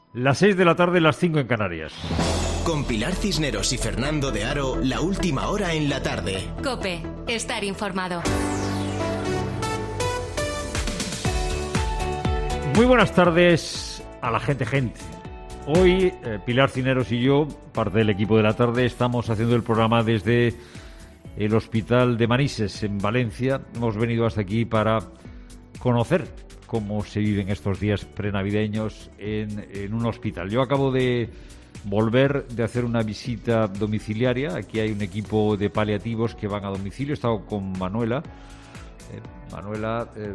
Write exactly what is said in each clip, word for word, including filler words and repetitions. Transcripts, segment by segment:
Las seis de la tarde, las cinco en Canarias. Con Pilar Cisneros y Fernando de Aro, la última hora en la tarde. COPE, estar informado. Muy buenas tardes a la gente, gente. Hoy, eh, Pilar Cisneros y yo, parte del equipo de la tarde, estamos haciendo el programa desde el Hospital de Manises, en Valencia. Hemos venido hasta aquí para conocer cómo se viven estos días prenavideños en, en un hospital. Yo acabo de volver de hacer una visita domiciliaria. Aquí hay un equipo de paliativos que van a domicilio. He estado con Manuela. Eh, Manuela, eh,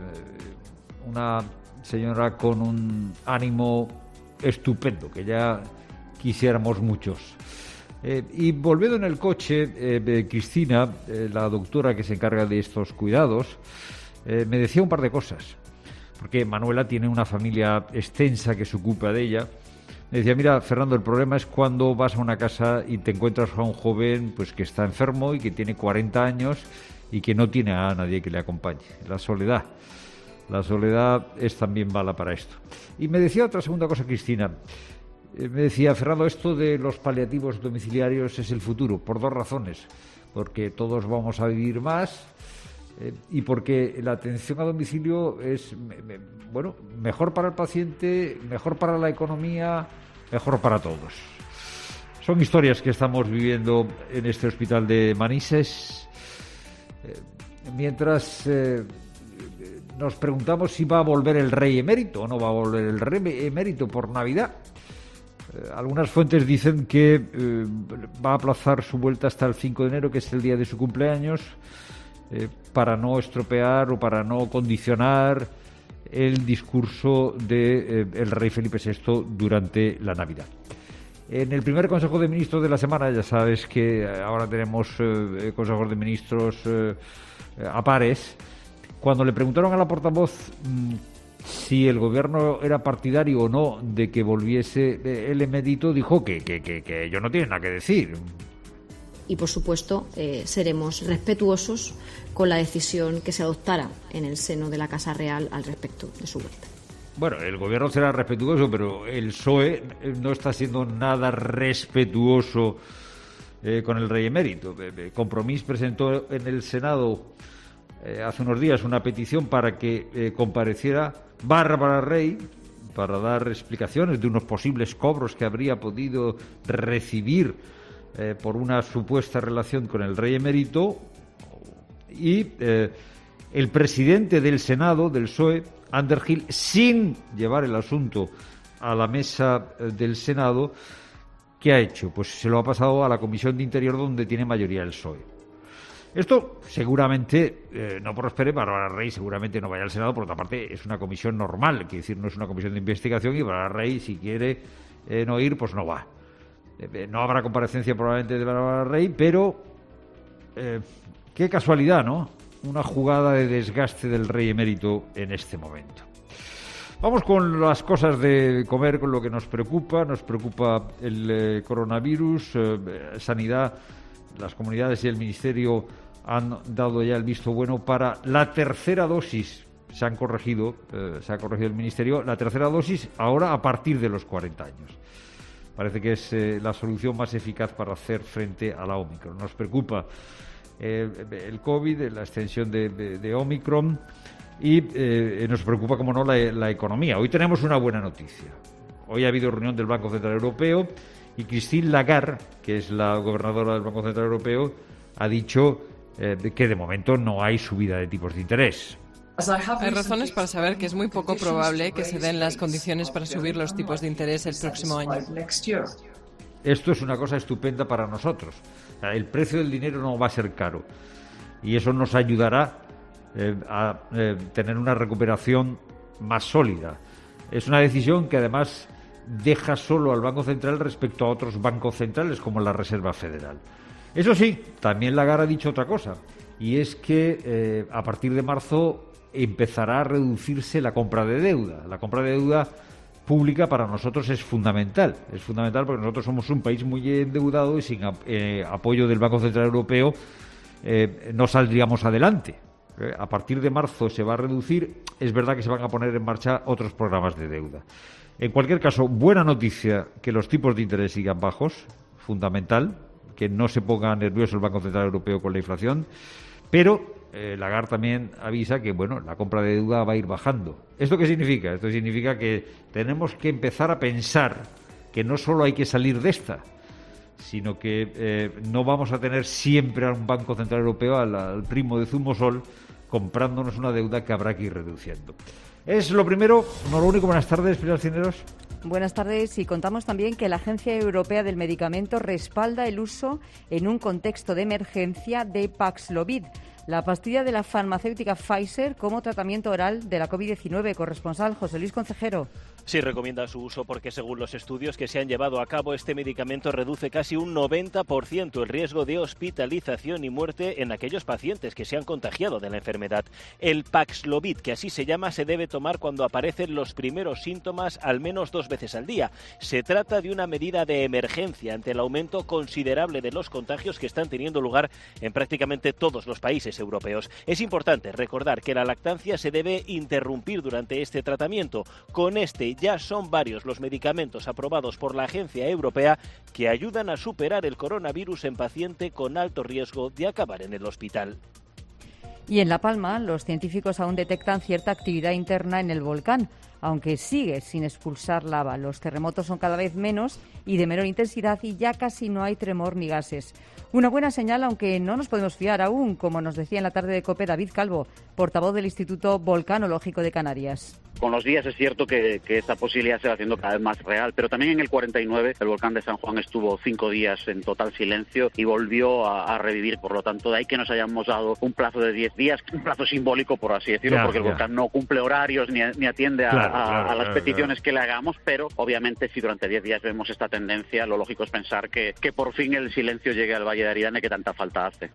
una señora con un ánimo estupendo, que ya quisiéramos muchos. Eh, y volviendo en el coche, eh, Cristina, eh, la doctora que se encarga de estos cuidados, eh, me decía un par de cosas. Porque Manuela tiene una familia extensa que se ocupa de ella. Me decía, mira, Fernando, el problema es cuando vas a una casa y te encuentras a un joven pues que está enfermo y que tiene cuarenta años y que no tiene a nadie que le acompañe. La soledad. La soledad es también mala para esto. Y me decía otra segunda cosa, Cristina. Eh, me decía, Fernando, esto de los paliativos domiciliarios es el futuro, por dos razones. Porque todos vamos a vivir más... Eh, y porque la atención a domicilio es me, me, bueno mejor para el paciente, mejor para la economía, mejor para todos. Son historias que estamos viviendo en este hospital de Manises. Eh, mientras eh, nos preguntamos si va a volver el rey emérito o no va a volver el rey emérito por Navidad. Eh, algunas fuentes dicen que eh, va a aplazar su vuelta hasta el cinco de enero, que es el día de su cumpleaños. Eh, para no estropear o para no condicionar el discurso de eh, el rey Felipe sexto durante la Navidad. En el primer Consejo de Ministros de la semana, ya sabes que ahora tenemos eh, consejos de ministros eh, a pares, cuando le preguntaron a la portavoz mmm, si el gobierno era partidario o no de que volviese eh, el emérito, dijo que, que, que, que ellos no tienen nada que decir. Y, por supuesto, eh, seremos respetuosos con la decisión que se adoptara en el seno de la Casa Real al respecto de su vuelta. Bueno, el gobierno será respetuoso, pero el P S O E no está siendo nada respetuoso eh, con el rey emérito. Eh, Compromís presentó en el Senado eh, hace unos días una petición para que eh, compareciera Bárbara Rey para dar explicaciones de unos posibles cobros que habría podido recibir Eh, por una supuesta relación con el rey emérito, y eh, el presidente del Senado, del P S O E, Ander Gil, sin llevar el asunto a la mesa eh, del Senado, ¿qué ha hecho? Pues se lo ha pasado a la Comisión de Interior, donde tiene mayoría el P S O E. Esto seguramente eh, no prospere. Bárbara Rey seguramente no vaya al Senado. Por otra parte, es una comisión normal, quiere decir, no es una comisión de investigación, y Bárbara Rey, si quiere eh, no ir, pues no va. No habrá comparecencia probablemente de Bárbara Rey, pero eh, qué casualidad, ¿no? Una jugada de desgaste del rey emérito en este momento. Vamos con las cosas de comer, con lo que nos preocupa. Nos preocupa el eh, coronavirus, eh, sanidad. Las comunidades y el Ministerio han dado ya el visto bueno para la tercera dosis. Se han corregido, eh, se ha corregido el Ministerio, la tercera dosis ahora a partir de los cuarenta años. Parece que es eh, la solución más eficaz para hacer frente a la Omicron. Nos preocupa eh, el COVID, la extensión de, de, de Omicron, y eh, nos preocupa, como no, la, la economía. Hoy tenemos una buena noticia. Hoy ha habido reunión del Banco Central Europeo y Christine Lagarde, que es la gobernadora del Banco Central Europeo, ha dicho eh, que de momento no hay subida de tipos de interés. Hay razones para saber que es muy poco probable que se den las condiciones para subir los tipos de interés el próximo año. Esto es una cosa estupenda para nosotros. El precio del dinero no va a ser caro y eso nos ayudará eh, a eh, tener una recuperación más sólida. Es una decisión que además deja solo al Banco Central respecto a otros bancos centrales como la Reserva Federal. Eso sí, también Lagarde ha dicho otra cosa, y es que eh, a partir de marzo empezará a reducirse la compra de deuda. La compra de deuda pública para nosotros es fundamental. Es fundamental porque nosotros somos un país muy endeudado y sin eh, apoyo del Banco Central Europeo eh, no saldríamos adelante. Eh, a partir de marzo se va a reducir. Es verdad que se van a poner en marcha otros programas de deuda. En cualquier caso, buena noticia que los tipos de interés sigan bajos, fundamental, que no se ponga nervioso el Banco Central Europeo con la inflación, pero eh, Lagarde también avisa que, bueno, la compra de deuda va a ir bajando. ¿Esto qué significa? Esto significa que tenemos que empezar a pensar que no solo hay que salir de esta, sino que eh, no vamos a tener siempre a un Banco Central Europeo, al, al primo de Zumosol, comprándonos una deuda que habrá que ir reduciendo. Es lo primero, no lo único. Buenas tardes, Pilar Cisneros. Buenas tardes, y contamos también que la Agencia Europea del Medicamento respalda el uso en un contexto de emergencia de Paxlovid, la pastilla de la farmacéutica Pfizer como tratamiento oral de la COVID diecinueve. Corresponsal José Luis Concejero. Sí, recomienda su uso porque, según los estudios que se han llevado a cabo, este medicamento reduce casi un noventa por ciento el riesgo de hospitalización y muerte en aquellos pacientes que se han contagiado de la enfermedad. El Paxlovid, que así se llama, se debe tomar cuando aparecen los primeros síntomas al menos dos veces al día. Se trata de una medida de emergencia ante el aumento considerable de los contagios que están teniendo lugar en prácticamente todos los países europeos. Es importante recordar que la lactancia se debe interrumpir durante este tratamiento. Con este ya son varios los medicamentos aprobados por la Agencia Europea que ayudan a superar el coronavirus en paciente con alto riesgo de acabar en el hospital. Y en La Palma, los científicos aún detectan cierta actividad interna en el volcán, aunque sigue sin expulsar lava. Los terremotos son cada vez menos y de menor intensidad y ya casi no hay tremor ni gases. Una buena señal, aunque no nos podemos fiar aún, como nos decía en la tarde de COPE David Calvo, portavoz del Instituto Volcanológico de Canarias. Con los días es cierto que, que esta posibilidad se va haciendo cada vez más real, pero también en el cuarenta y nueve el volcán de San Juan estuvo cinco días en total silencio y volvió a, a revivir. Por lo tanto, de ahí que nos hayamos dado un plazo de diez días, un plazo simbólico, por así decirlo, ya, porque el ya. volcán no cumple horarios ni, ni atiende a, claro, a, claro, a las claro, peticiones claro. que le hagamos, pero obviamente si durante diez días vemos esta tendencia, lo lógico es pensar que, que por fin el silencio llegue al Valle de Aridane, que tanta falta hace.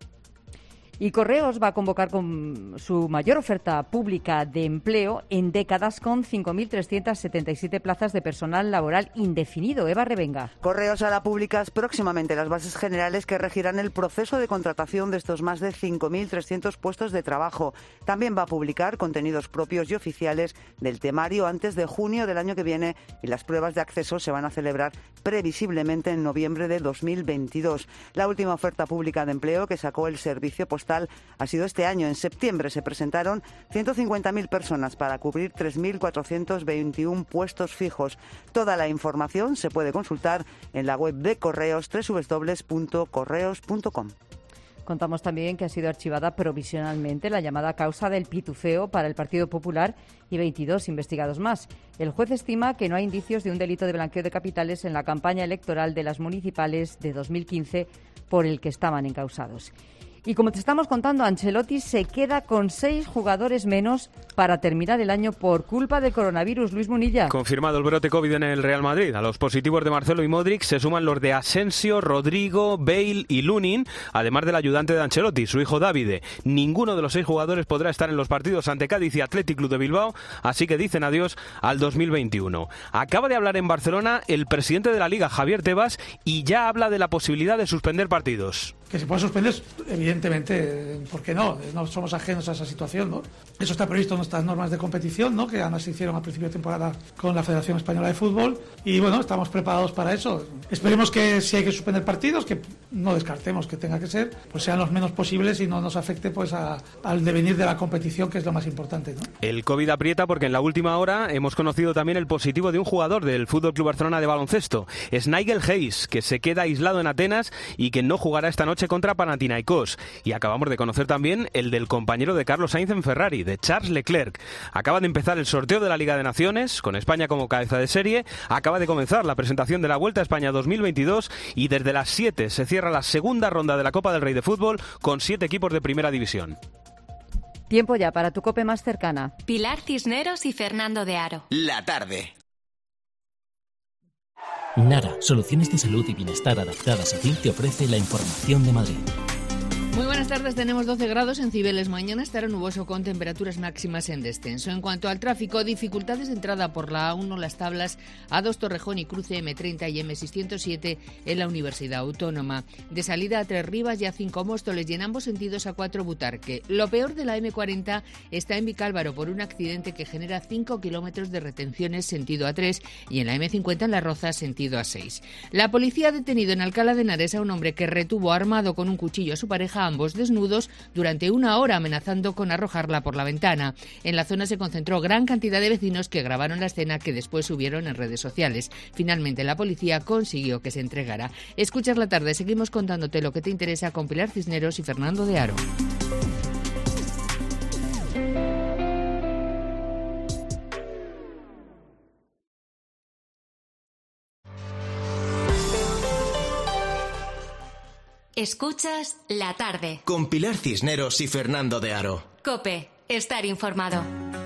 Y Correos va a convocar con su mayor oferta pública de empleo en décadas, con cinco mil trescientas setenta y siete plazas de personal laboral indefinido. Eva Revenga. Correos hará públicas próximamente las bases generales que regirán el proceso de contratación de estos más de cinco mil trescientos puestos de trabajo. También va a publicar contenidos propios y oficiales del temario antes de junio del año que viene, y las pruebas de acceso se van a celebrar previsiblemente en noviembre de dos mil veintidós. La última oferta pública de empleo que sacó el Servicio Postal ha sido este año. En septiembre se presentaron ciento cincuenta mil personas para cubrir tres mil cuatrocientos veintiuno puestos fijos. Toda la información se puede consultar en la web de Correos, doble u doble u doble u punto correos punto com. Contamos también que ha sido archivada provisionalmente la llamada causa del pitufeo para el Partido Popular y veintidós investigados más. El juez estima que no hay indicios de un delito de blanqueo de capitales en la campaña electoral de las municipales de dos mil quince por el que estaban encausados. Y como te estamos contando, Ancelotti se queda con seis jugadores menos para terminar el año por culpa del coronavirus. Luis Munilla. Confirmado el brote COVID en el Real Madrid. A los positivos de Marcelo y Modric se suman los de Asensio, Rodrigo, Bale y Lunin, además del ayudante de Ancelotti, su hijo Davide. Ninguno de los seis jugadores podrá estar en los partidos ante Cádiz y Athletic Club de Bilbao, así que dicen adiós al dos mil veintiuno. Acaba de hablar en Barcelona el presidente de la Liga, Javier Tebas, y ya habla de la posibilidad de suspender partidos. Que se pueda suspender, evidentemente, ¿por qué no? No somos ajenos a esa situación, ¿no? Eso está previsto en nuestras normas de competición, ¿no? Que además se hicieron a principio de temporada con la Federación Española de Fútbol, y bueno, estamos preparados para eso. Esperemos que si hay que suspender partidos, que no descartemos que tenga que ser, pues sean los menos posibles y no nos afecte pues a, al devenir de la competición, que es lo más importante, ¿no? El COVID aprieta porque en la última hora hemos conocido también el positivo de un jugador del F C Barcelona de baloncesto. Es Nigel Hayes, que se queda aislado en Atenas y que no jugará esta noche contra Panathinaikos. Y acabamos de conocer también el del compañero de Carlos Sainz en Ferrari, de Charles Leclerc. Acaba de empezar el sorteo de la Liga de Naciones, con España como cabeza de serie. Acaba de comenzar la presentación de la Vuelta a España dos mil veintidós y desde las siete se cierra la segunda ronda de la Copa del Rey de Fútbol con siete equipos de primera división. Tiempo ya para tu COPE más cercana. Pilar Cisneros y Fernando de Aro. La tarde. Nara, soluciones de salud y bienestar adaptadas a ti, te ofrece la información de Madrid. Muy buenas tardes, tenemos doce grados en Cibeles. Mañana estará nuboso con temperaturas máximas en descenso. En cuanto al tráfico, dificultades de entrada por la A uno, Las Tablas, A dos Torrejón y cruce eme treinta y eme seiscientos siete en la Universidad Autónoma. De salida a Tres Rivas y a cinco Móstoles y en ambos sentidos a cuatro Butarque. Lo peor de la eme cuarenta está en Vicálvaro por un accidente que genera cinco kilómetros de retenciones sentido a tres y en la eme cincuenta en Las Rozas sentido a seis. La policía ha detenido en Alcalá de Henares a un hombre que retuvo armado con un cuchillo a su pareja, ambos desnudos, durante una hora amenazando con arrojarla por la ventana. En la zona se concentró gran cantidad de vecinos que grabaron la escena que después subieron en redes sociales. Finalmente la policía consiguió que se entregara. Escuchas la tarde, seguimos contándote lo que te interesa con Pilar Cisneros y Fernando de Aro. Escuchas La Tarde. Con Pilar Cisneros y Fernando de Aro. COPE. Estar informado.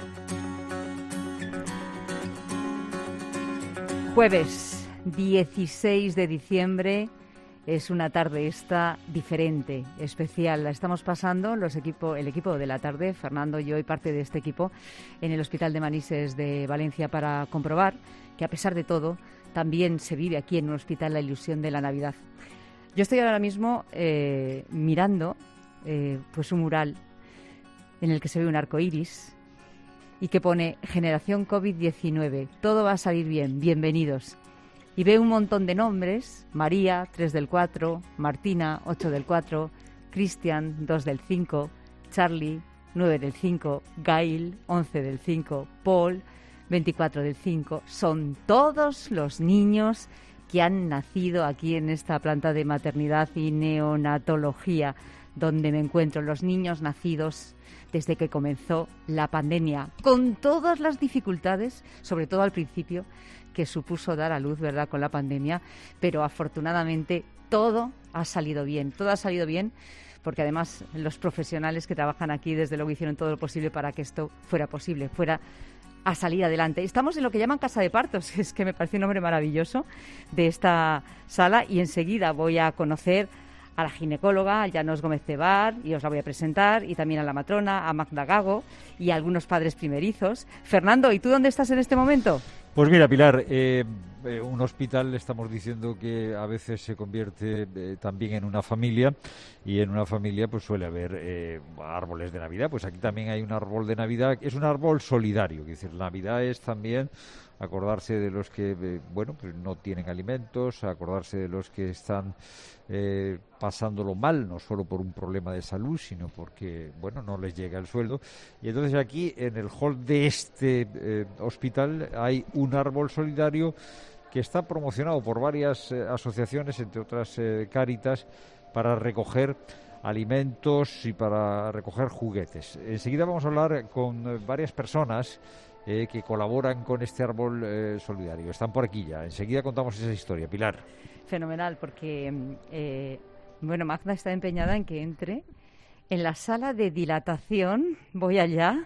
Jueves dieciséis de diciembre. Es una tarde esta diferente, especial. La estamos pasando los equipo, el equipo de La Tarde, Fernando y yo y parte de este equipo, en el Hospital de Manises de Valencia para comprobar que a pesar de todo también se vive aquí en un hospital la ilusión de la Navidad. Yo estoy ahora mismo eh, mirando eh, pues un mural en el que se ve un arco iris y que pone Generación covid diecinueve. Todo va a salir bien, bienvenidos. Y veo un montón de nombres: María, tres del cuatro, Martina, ocho del cuatro, Cristian, dos del cinco, Charlie, nueve del cinco, Gail, once del cinco, Paul, veinticuatro del cinco. Son todos los niños que han nacido aquí en esta planta de maternidad y neonatología donde me encuentro, los niños nacidos desde que comenzó la pandemia, con todas las dificultades, sobre todo al principio, que supuso dar a luz, ¿verdad?, con la pandemia, pero afortunadamente todo ha salido bien, todo ha salido bien, porque además los profesionales que trabajan aquí desde luego hicieron todo lo posible para que esto fuera posible, fuera a salir adelante. Estamos en lo que llaman Casa de Partos, es que me parece un nombre maravilloso de esta sala, y enseguida voy a conocer a la ginecóloga, a Llanos Gómez Cebar, y os la voy a presentar, y también a la matrona, a Magda Gago, y a algunos padres primerizos. Fernando, ¿y tú dónde estás en este momento? Pues mira, Pilar, eh, eh, un hospital, estamos diciendo que a veces se convierte eh, también en una familia, y en una familia pues suele haber eh, árboles de Navidad. Pues aquí también hay un árbol de Navidad, es un árbol solidario, es decir, Navidad es también acordarse de los que, eh, bueno, pues no tienen alimentos, acordarse de los que están eh, pasándolo mal, no solo por un problema de salud, sino porque, bueno, no les llega el sueldo. Y entonces aquí, en el hall de este eh, hospital, hay un árbol solidario que está promocionado por varias eh, asociaciones, entre otras eh, Cáritas, para recoger alimentos y para recoger juguetes. Enseguida vamos a hablar con eh, varias personas Eh, que colaboran con este árbol eh, solidario. Están por aquí ya. Enseguida contamos esa historia. Pilar. Fenomenal, porque eh, bueno, Magda está empeñada en que entre en la sala de dilatación. Voy allá.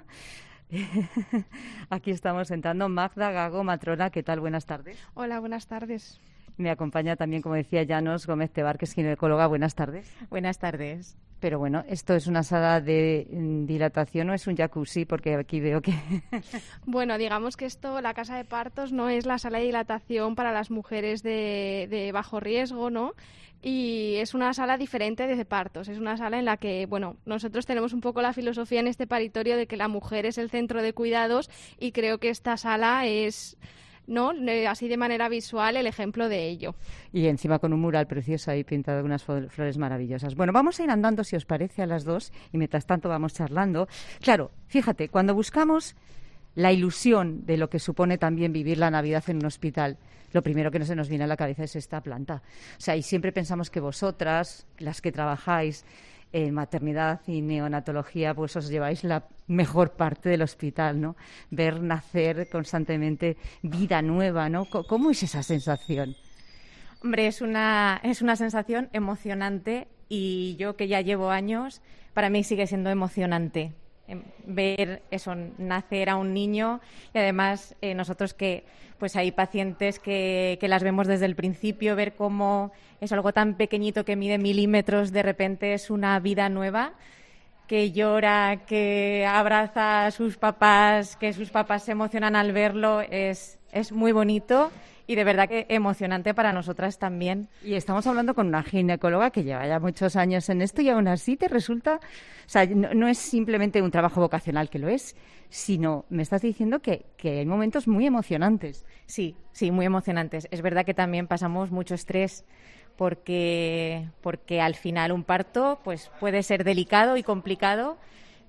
Aquí estamos sentando. Magda Gago, matrona, ¿qué tal? Buenas tardes. Hola, buenas tardes. Me acompaña también, como decía, Llanos Gómez Cebar, que es ginecóloga. Buenas tardes. Buenas tardes. Pero bueno, ¿esto es una sala de dilatación o es un jacuzzi? Porque aquí veo que... Bueno, digamos que esto, la casa de partos, no es la sala de dilatación para las mujeres de, de bajo riesgo, ¿no? Y es una sala diferente de partos. Es una sala en la que, bueno, nosotros tenemos un poco la filosofía en este paritorio de que la mujer es el centro de cuidados, y creo que esta sala es... ¿no? Así de manera visual el ejemplo de ello. Y encima con un mural precioso ahí pintado con unas flores maravillosas. Bueno, vamos a ir andando, si os parece, a las dos, y mientras tanto vamos charlando. Claro, fíjate, cuando buscamos la ilusión de lo que supone también vivir la Navidad en un hospital, lo primero que no se nos viene a la cabeza es esta planta. O sea, y siempre pensamos que vosotras, las que trabajáis en maternidad y neonatología, pues os lleváis la mejor parte del hospital, ¿no? Ver nacer constantemente vida nueva, ¿no? ¿Cómo es esa sensación? Hombre, es una, es una sensación emocionante, y yo que ya llevo años, para mí sigue siendo emocionante. ver eso, nacer a un niño y además eh, nosotros que pues hay pacientes que, que las vemos desde el principio, ver cómo es algo tan pequeñito que mide milímetros, de repente es una vida nueva, que llora, que abraza a sus papás, que sus papás se emocionan al verlo, es, es muy bonito. Y de verdad que emocionante para nosotras también. Y estamos hablando con una ginecóloga que lleva ya muchos años en esto y aún así te resulta... O sea, no, no es simplemente un trabajo vocacional, que lo es, sino me estás diciendo que, que hay momentos muy emocionantes. Sí, sí, muy emocionantes. Es verdad que también pasamos mucho estrés porque, porque al final un parto pues puede ser delicado y complicado,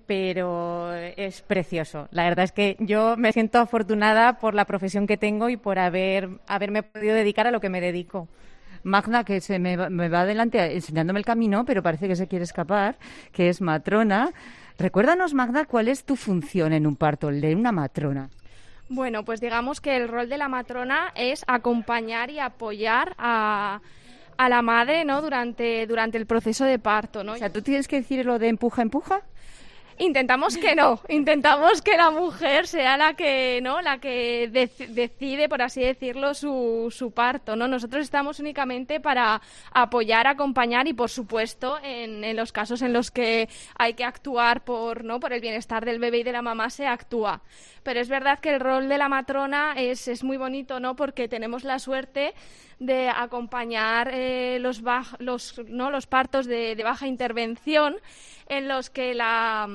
pero es precioso. La verdad es que yo me siento afortunada por la profesión que tengo y por haber haberme podido dedicar a lo que me dedico. Magda, que se me va, me va adelante enseñándome el camino, pero parece que se quiere escapar, que es matrona. Recuérdanos, Magda, ¿cuál es tu función en un parto, el de una matrona? Bueno, pues digamos que el rol de la matrona es acompañar y apoyar a... a la madre, ¿no? Durante, durante el proceso de parto, ¿no? O sea, ¿tú tienes que decir lo de empuja, empuja? Intentamos que no, intentamos que la mujer sea la que, ¿no? La que dec- decide, por así decirlo, su, su parto, ¿no? Nosotros estamos únicamente para apoyar, acompañar y, por supuesto, en, en los casos en los que hay que actuar por, ¿no? Por el bienestar del bebé y de la mamá, se actúa. Pero es verdad que el rol de la matrona es, es muy bonito, ¿no? Porque tenemos la suerte de acompañar eh, los, baj- los, ¿no? los partos de, de baja intervención, en los que la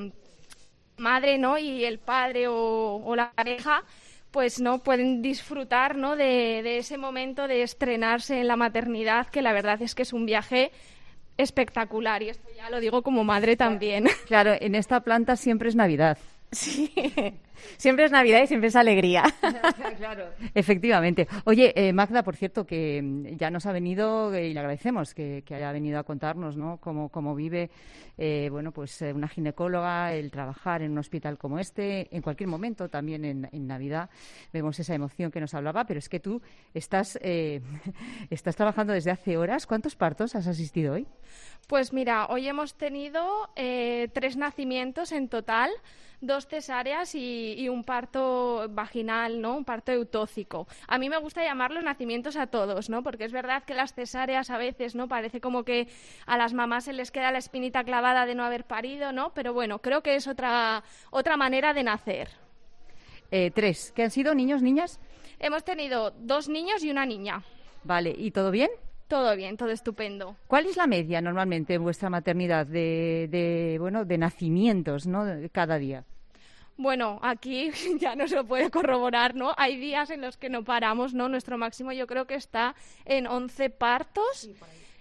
madre, ¿no? y el padre o, o la pareja pues no pueden disfrutar, ¿no? de, de ese momento de estrenarse en la maternidad, que la verdad es que es un viaje espectacular, y esto ya lo digo como madre también. Claro, en esta planta siempre es Navidad. Sí, siempre es Navidad y siempre es alegría. Claro. Efectivamente. Oye, eh, Magda, por cierto, que ya nos ha venido, eh, y le agradecemos que, que haya venido a contarnos, ¿no? Cómo, cómo vive, eh, bueno, pues eh, una ginecóloga, el trabajar en un hospital como este, en cualquier momento, también en, en Navidad, vemos esa emoción que nos hablaba, pero es que tú estás, eh, estás trabajando desde hace horas. ¿Cuántos partos has asistido hoy? Pues mira, hoy hemos tenido eh, tres nacimientos en total, dos cesáreas y, y un parto vaginal, ¿no? Un parto eutóxico. A mí me gusta llamar los nacimientos a todos, ¿no? Porque es verdad que las cesáreas a veces, ¿no? Parece como que a las mamás se les queda la espinita clavada de no haber parido, ¿no? Pero bueno, creo que es otra, otra manera de nacer. Eh, tres. ¿Qué han sido? ¿Niños, niñas? Hemos tenido dos niños y una niña. Vale. ¿Y todo bien? Todo bien, todo estupendo. ¿Cuál es la media normalmente en vuestra maternidad de, de bueno, de nacimientos, ¿no? Cada día? Bueno, aquí ya no se lo puede corroborar, ¿no? Hay días en los que no paramos, ¿no? Nuestro máximo yo creo que está en once partos. Sí,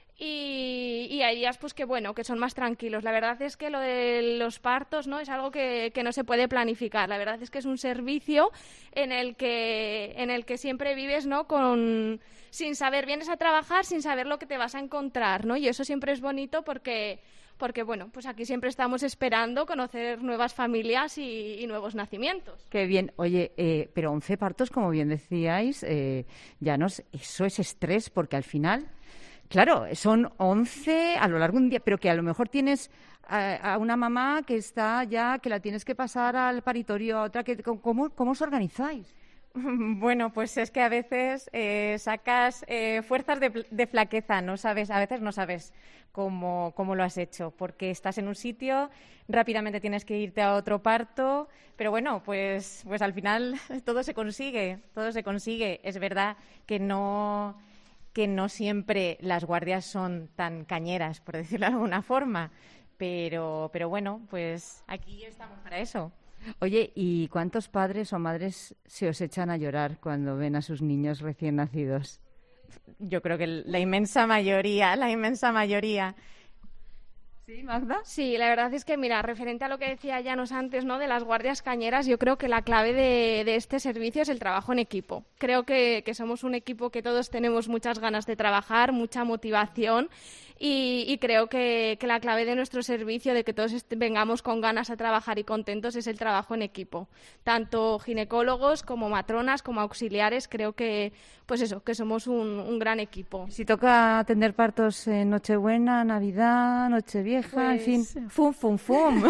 y, y hay días pues que bueno, que son más tranquilos. La verdad es que lo de los partos, ¿no? Es algo que, que no se puede planificar. La verdad es que es un servicio en el que en el que siempre vives, ¿no? Con sin saber, vienes a trabajar sin saber lo que te vas a encontrar, ¿no? Y eso siempre es bonito porque porque bueno, pues aquí siempre estamos esperando conocer nuevas familias y, y nuevos nacimientos. Qué bien. Oye, eh, pero once partos, como bien decíais, eh, ya no es, eso es estrés, porque al final, claro, son once a lo largo de un día, pero que a lo mejor tienes a, a una mamá que está ya, que la tienes que pasar al paritorio, a otra, que ¿cómo, cómo os organizáis? Bueno, pues es que a veces eh, sacas eh, fuerzas de, de flaqueza, no sabes, a veces no sabes cómo, cómo lo has hecho, porque estás en un sitio, rápidamente tienes que irte a otro parto, pero bueno, pues, pues al final todo se consigue, todo se consigue. Es verdad que no, que no siempre las guardias son tan cañeras, por decirlo de alguna forma, pero, pero bueno, pues aquí estamos para eso. Oye, ¿y cuántos padres o madres se os echan a llorar cuando ven a sus niños recién nacidos? Yo creo que la inmensa mayoría, la inmensa mayoría. ¿Sí, Magda? Sí, la verdad es que, mira, referente a lo que decía Llanos antes, ¿no? De las guardias cañeras, yo creo que la clave de, de este servicio es el trabajo en equipo. Creo que, que somos un equipo que todos tenemos muchas ganas de trabajar, mucha motivación Y, y creo que, que la clave de nuestro servicio, de que todos est- vengamos con ganas a trabajar y contentos, es el trabajo en equipo. Tanto ginecólogos como matronas, como auxiliares, creo que, pues eso, que somos un, un gran equipo. Si toca atender partos en Nochebuena, Navidad, Nochevieja, Pues- en fin, fum, fum, fum.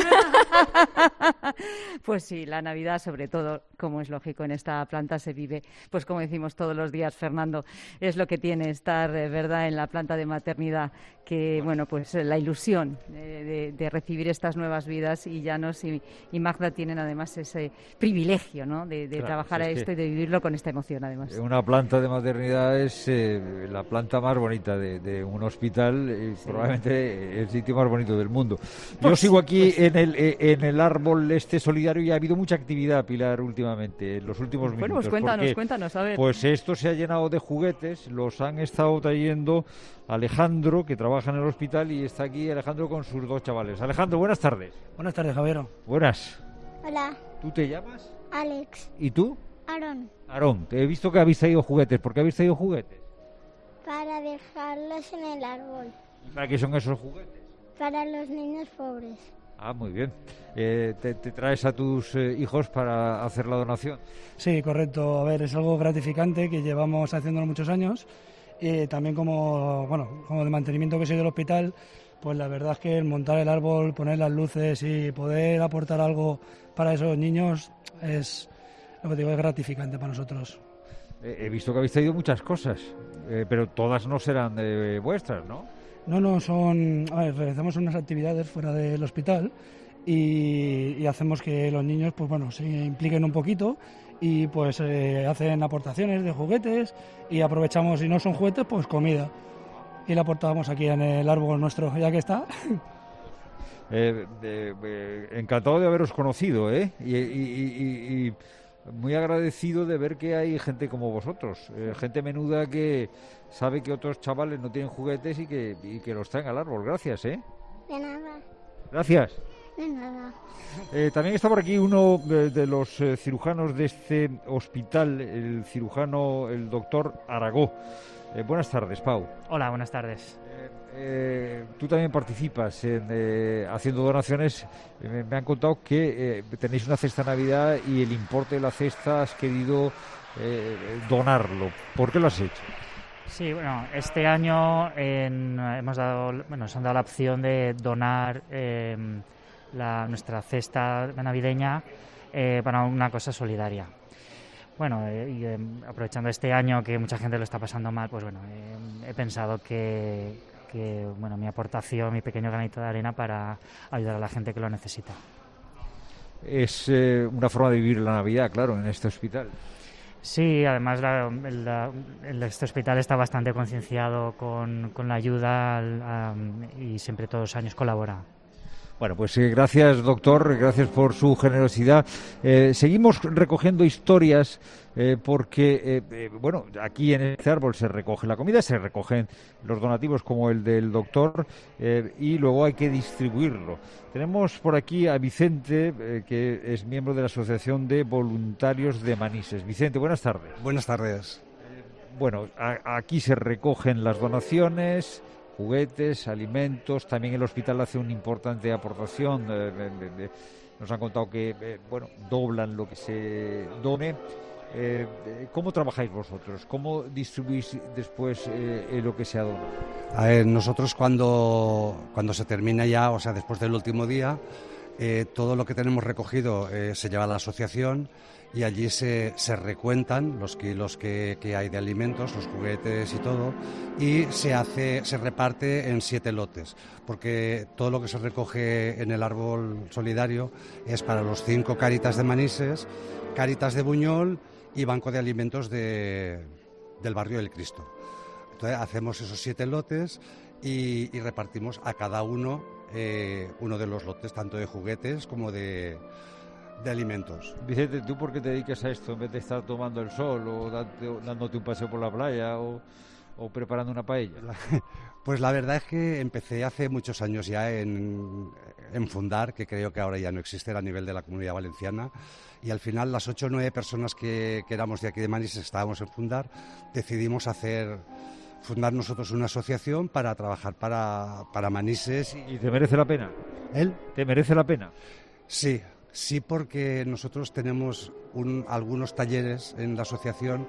Pues sí, la Navidad sobre todo, como es lógico, en esta planta se vive, pues como decimos todos los días, Fernando, es lo que tiene estar, eh, ¿verdad?, en la planta de maternidad, que, bueno, pues eh, la ilusión eh, de, de recibir estas nuevas vidas, y Llanos y, y Magda tienen además ese privilegio, ¿no?, de, de Claro, trabajar si a es esto que- y de vivirlo con esta emoción, además. Una planta de maternidad es eh, la planta más bonita de, de un hospital y Sí. probablemente el sitio más bonito del mundo. Yo Pues sigo sí, aquí pues en el eh, en el árbol este solidario y ha habido mucha actividad, Pilar, últimamente, en los últimos minutos. Bueno, pues cuéntanos, porque, cuéntanos, a ver. Pues esto se ha llenado de juguetes, los han estado trayendo Alejandro, que trabaja en el hospital, y está aquí Alejandro con sus dos chavales. Alejandro, buenas tardes. Buenas tardes, Javier. Buenas. Hola, ¿Tú te llamas? Alex, ¿Y tú? Aaron, Aarón, te he visto que habéis traído juguetes. ¿Por qué habéis traído juguetes? para dejarlos en el árbol, ¿Para qué son esos juguetes? para los niños pobres. Ah, muy bien. Eh, te, te traes a tus eh, hijos para hacer la donación? Sí, correcto. A ver, es algo gratificante que llevamos haciéndolo muchos años. Y también como, bueno, como de mantenimiento que soy del hospital, pues la verdad es que el montar el árbol, poner las luces y poder aportar algo para esos niños es, lo que digo, es gratificante para nosotros. Eh, he visto que habéis traído muchas cosas, eh, pero todas no serán eh, vuestras, ¿no? No, no, son... A ver, realizamos unas actividades fuera del hospital y, y hacemos que los niños, pues bueno, se impliquen un poquito y pues eh, hacen aportaciones de juguetes y aprovechamos, si no son juguetes, pues comida. Y la aportamos aquí en el árbol nuestro, ya que está. Eh, eh, eh, encantado de haberos conocido, ¿eh? Y, y- y- y muy agradecido de ver que hay gente como vosotros, eh, gente menuda que sabe que otros chavales no tienen juguetes y que, y que los traen al árbol. Gracias, ¿eh? De nada, Gracias. de nada. Eh, también está por aquí uno de, de los eh, cirujanos de este hospital, el cirujano, el doctor Aragó. Eh, buenas tardes, Pau. Hola, buenas tardes. Eh, tú también participas en eh, haciendo donaciones. Eh, me, me han contado que eh, tenéis una cesta de Navidad y el importe de la cesta has querido eh, donarlo. ¿Por qué lo has hecho? Sí, bueno, este año en- hemos dado, bueno, nos han dado la opción de donar eh, la, nuestra cesta navideña eh, para una cosa solidaria. Bueno, eh, y, eh, aprovechando este año que mucha gente lo está pasando mal, pues bueno, eh, he pensado que, que bueno, mi aportación, mi pequeño granito de arena para ayudar a la gente que lo necesita. Es eh, una forma de vivir la Navidad, claro, en este hospital. Sí, además la- la- el- este hospital está bastante concienciado con, con la ayuda al- a- y siempre todos los años colabora. Bueno, pues eh, gracias, doctor, gracias por su generosidad. Eh, seguimos recogiendo historias eh, porque, eh, eh, bueno, aquí en este árbol se recoge la comida, se recogen los donativos como el del doctor eh, y luego hay que distribuirlo. Tenemos por aquí a Vicente, eh, que es miembro de la Asociación de Voluntarios de Manises. Vicente, buenas tardes. Buenas tardes. Bueno, a- aquí se recogen las donaciones, juguetes, alimentos. También el hospital hace una importante aportación. eh, de- de- de- nos han contado que, eh, bueno, doblan lo que se done. Eh, eh, ¿Cómo trabajáis vosotros? ¿Cómo distribuís después eh, eh, lo que se ha donado? A ver, nosotros cuando, cuando se termina ya, o sea, después del último día, eh, todo lo que tenemos recogido eh, se lleva a la asociación y allí se, se recuentan los kilos que, que hay de alimentos, los juguetes y todo, y se hace, se reparte en siete lotes, porque todo lo que se recoge en el árbol solidario es para los cinco Cáritas de Manises, Cáritas de Buñol y Banco de Alimentos de, del barrio del Cristo. Entonces hacemos esos siete lotes y, y repartimos a cada uno eh, uno de los lotes, tanto de juguetes como de, de alimentos. Vicente, ¿tú por qué te dedicas a esto en vez de estar tomando el sol o dante- dándote un paseo por la playa o, o preparando una paella? Pues la verdad es que empecé hace muchos años ya en, en fundar, que creo que ahora ya no existe a nivel de la Comunidad Valenciana, y al final las ocho o nueve personas que, que éramos de aquí de Manises, estábamos en fundar, decidimos hacer fundar nosotros una asociación para trabajar para, para Manises. ¿Y te merece la pena? ¿Él? ¿Te merece la pena? Sí, sí, porque nosotros tenemos un, algunos talleres en la asociación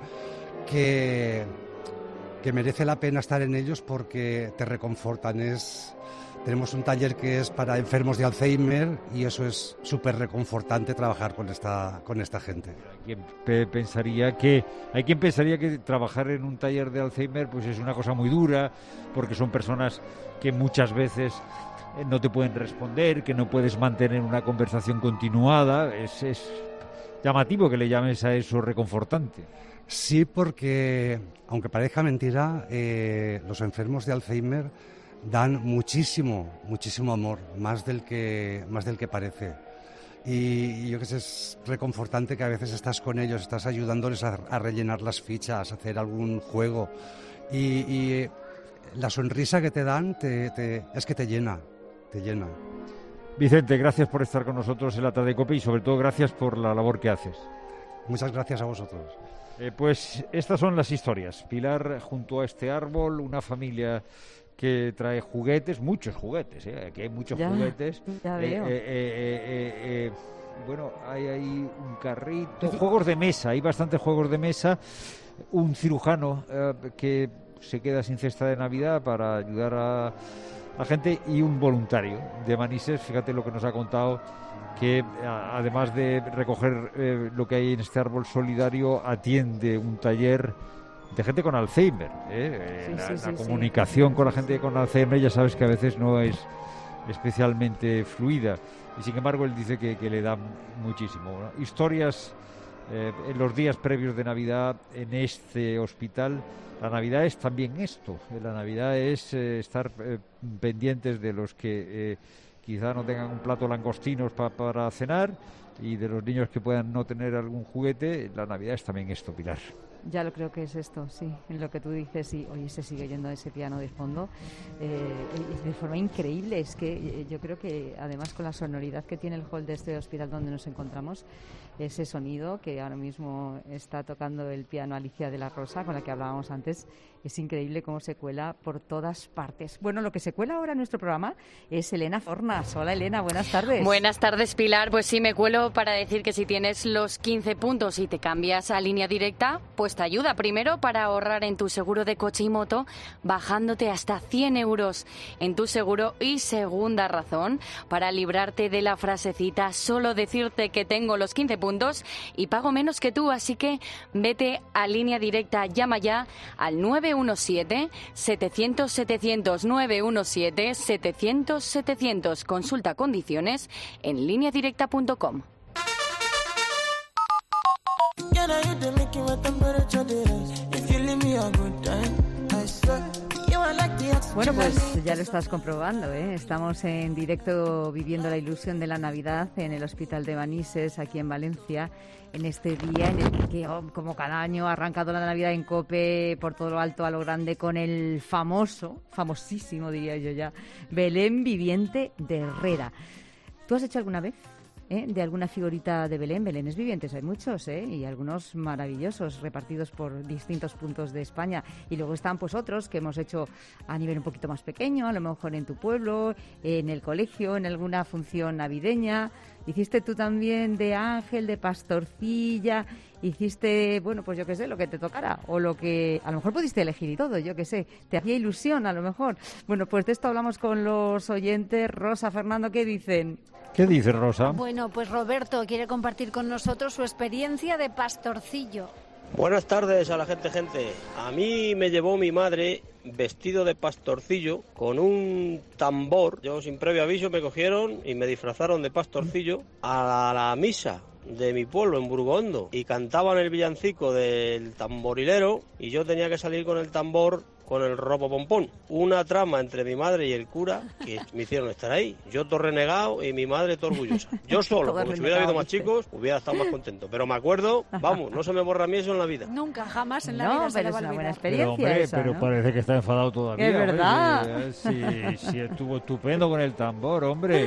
que, que merece la pena estar en ellos porque te reconfortan. Es, tenemos un taller que es para enfermos de Alzheimer y eso es súper reconfortante trabajar con esta, con esta gente. Hay quien pensaría que, hay quien pensaría que trabajar en un taller de Alzheimer pues es una cosa muy dura, porque son personas que muchas veces no te pueden responder, que no puedes mantener una conversación continuada. Es, es llamativo que le llames a eso reconfortante. Sí, porque, aunque parezca mentira, eh, los enfermos de Alzheimer dan muchísimo, muchísimo amor, más del que, más del que parece. Y yo que sé, es reconfortante que a veces estás con ellos, estás ayudándoles a, a rellenar las fichas, a hacer algún juego. Y, y la sonrisa que te dan te, te, es que te llena, te llena. Vicente, gracias por estar con nosotros en la tarde de COPE y sobre todo gracias por la labor que haces. Muchas gracias a vosotros. Eh, pues estas son las historias. Pilar junto a este árbol, una familia que trae juguetes, muchos juguetes, ¿eh? Aquí hay muchos ya, juguetes. Ya eh, veo. Eh, eh, eh, eh, bueno, hay ahí un carrito, juegos de mesa, hay bastantes juegos de mesa, un cirujano eh, que se queda sin cesta de Navidad para ayudar a la gente y un voluntario de Manises, fíjate lo que nos ha contado, que a, además de recoger eh, lo que hay en este árbol solidario, atiende un taller de gente con Alzheimer, ¿eh? Sí, la, sí, la sí, comunicación sí. con la gente con Alzheimer ya sabes que a veces no es especialmente fluida y sin embargo él dice que, que le da muchísimo. ¿no? Historias eh, en los días previos de Navidad en este hospital. La Navidad es también esto, la Navidad es eh, estar eh, pendientes de los que eh, quizá no tengan un plato langostinos pa, para cenar y de los niños que puedan no tener algún juguete. La Navidad es también esto, Pilar. Ya lo creo que es esto, sí, en lo que tú dices, y hoy se sigue oyendo ese piano de fondo eh, de forma increíble. Es que eh, yo creo que además con la sonoridad que tiene el hall de este hospital donde nos encontramos, ese sonido que ahora mismo está tocando el piano Alicia de la Rosa, con la que hablábamos antes, es increíble cómo se cuela por todas partes. Bueno, lo que se cuela ahora en nuestro programa es Elena Fornas. Hola Elena, buenas tardes. Buenas tardes, Pilar. Pues sí, me cuelo para decir que si tienes los quince puntos y te cambias a Línea Directa, pues te ayuda primero para ahorrar en tu seguro de coche y moto, bajándote hasta cien euros en tu seguro, y segunda razón, para librarte de la frasecita solo decirte que tengo los quince puntos y pago menos que tú, así que vete a Línea Directa, llama ya al nueve uno siete, setecientos, setecientos, nueve uno siete, setecientos, setecientos. Consulta condiciones en línea directa punto com. Bueno, pues ya lo estás comprobando, ¿eh? Estamos en directo viviendo la ilusión de la Navidad en el Hospital de Manises, aquí en Valencia, en este día en el que, oh, como cada año, ha arrancado la Navidad en COPE por todo lo alto a lo grande con el famoso, famosísimo diría yo ya, Belén viviente de Herrera. ¿Tú has hecho alguna vez ¿eh? de alguna figurita de Belén? Belenes vivientes hay muchos, ¿eh? Y algunos maravillosos repartidos por distintos puntos de España, y luego están pues otros que hemos hecho a nivel un poquito más pequeño, a lo mejor en tu pueblo, en el colegio, en alguna función navideña. Hiciste tú también de ángel, de pastorcilla, hiciste, bueno, pues yo qué sé, lo que te tocara, o lo que a lo mejor pudiste elegir y todo, yo qué sé, te hacía ilusión a lo mejor. Bueno, pues de esto hablamos con los oyentes. Rosa, Fernando, ¿qué dicen? ¿Qué dice Rosa? Bueno, pues Roberto quiere compartir con nosotros su experiencia de pastorcillo. Buenas tardes a la gente, gente. A mí me llevó mi madre vestido de pastorcillo con un tambor. Yo sin previo aviso me cogieron y me disfrazaron de pastorcillo a la misa de mi pueblo en Burgondo y cantaban el villancico del tamborilero y yo tenía que salir con el tambor con el ropo pompón. Una trama entre mi madre y el cura que me hicieron estar ahí. Yo todo renegado y mi madre todo orgullosa. Yo solo, porque si hubiera habido más chicos hubiera estado más contento. Pero me acuerdo, vamos, no se me borra a mí eso en la vida. Nunca, jamás en la No, vida se pero le va es a una buena olvidar. experiencia. Pero, hombre, esa, pero ¿no? parece que está enfadado todavía. Es verdad. Hombre, sí, sí, sí, estuvo estupendo con el tambor, hombre.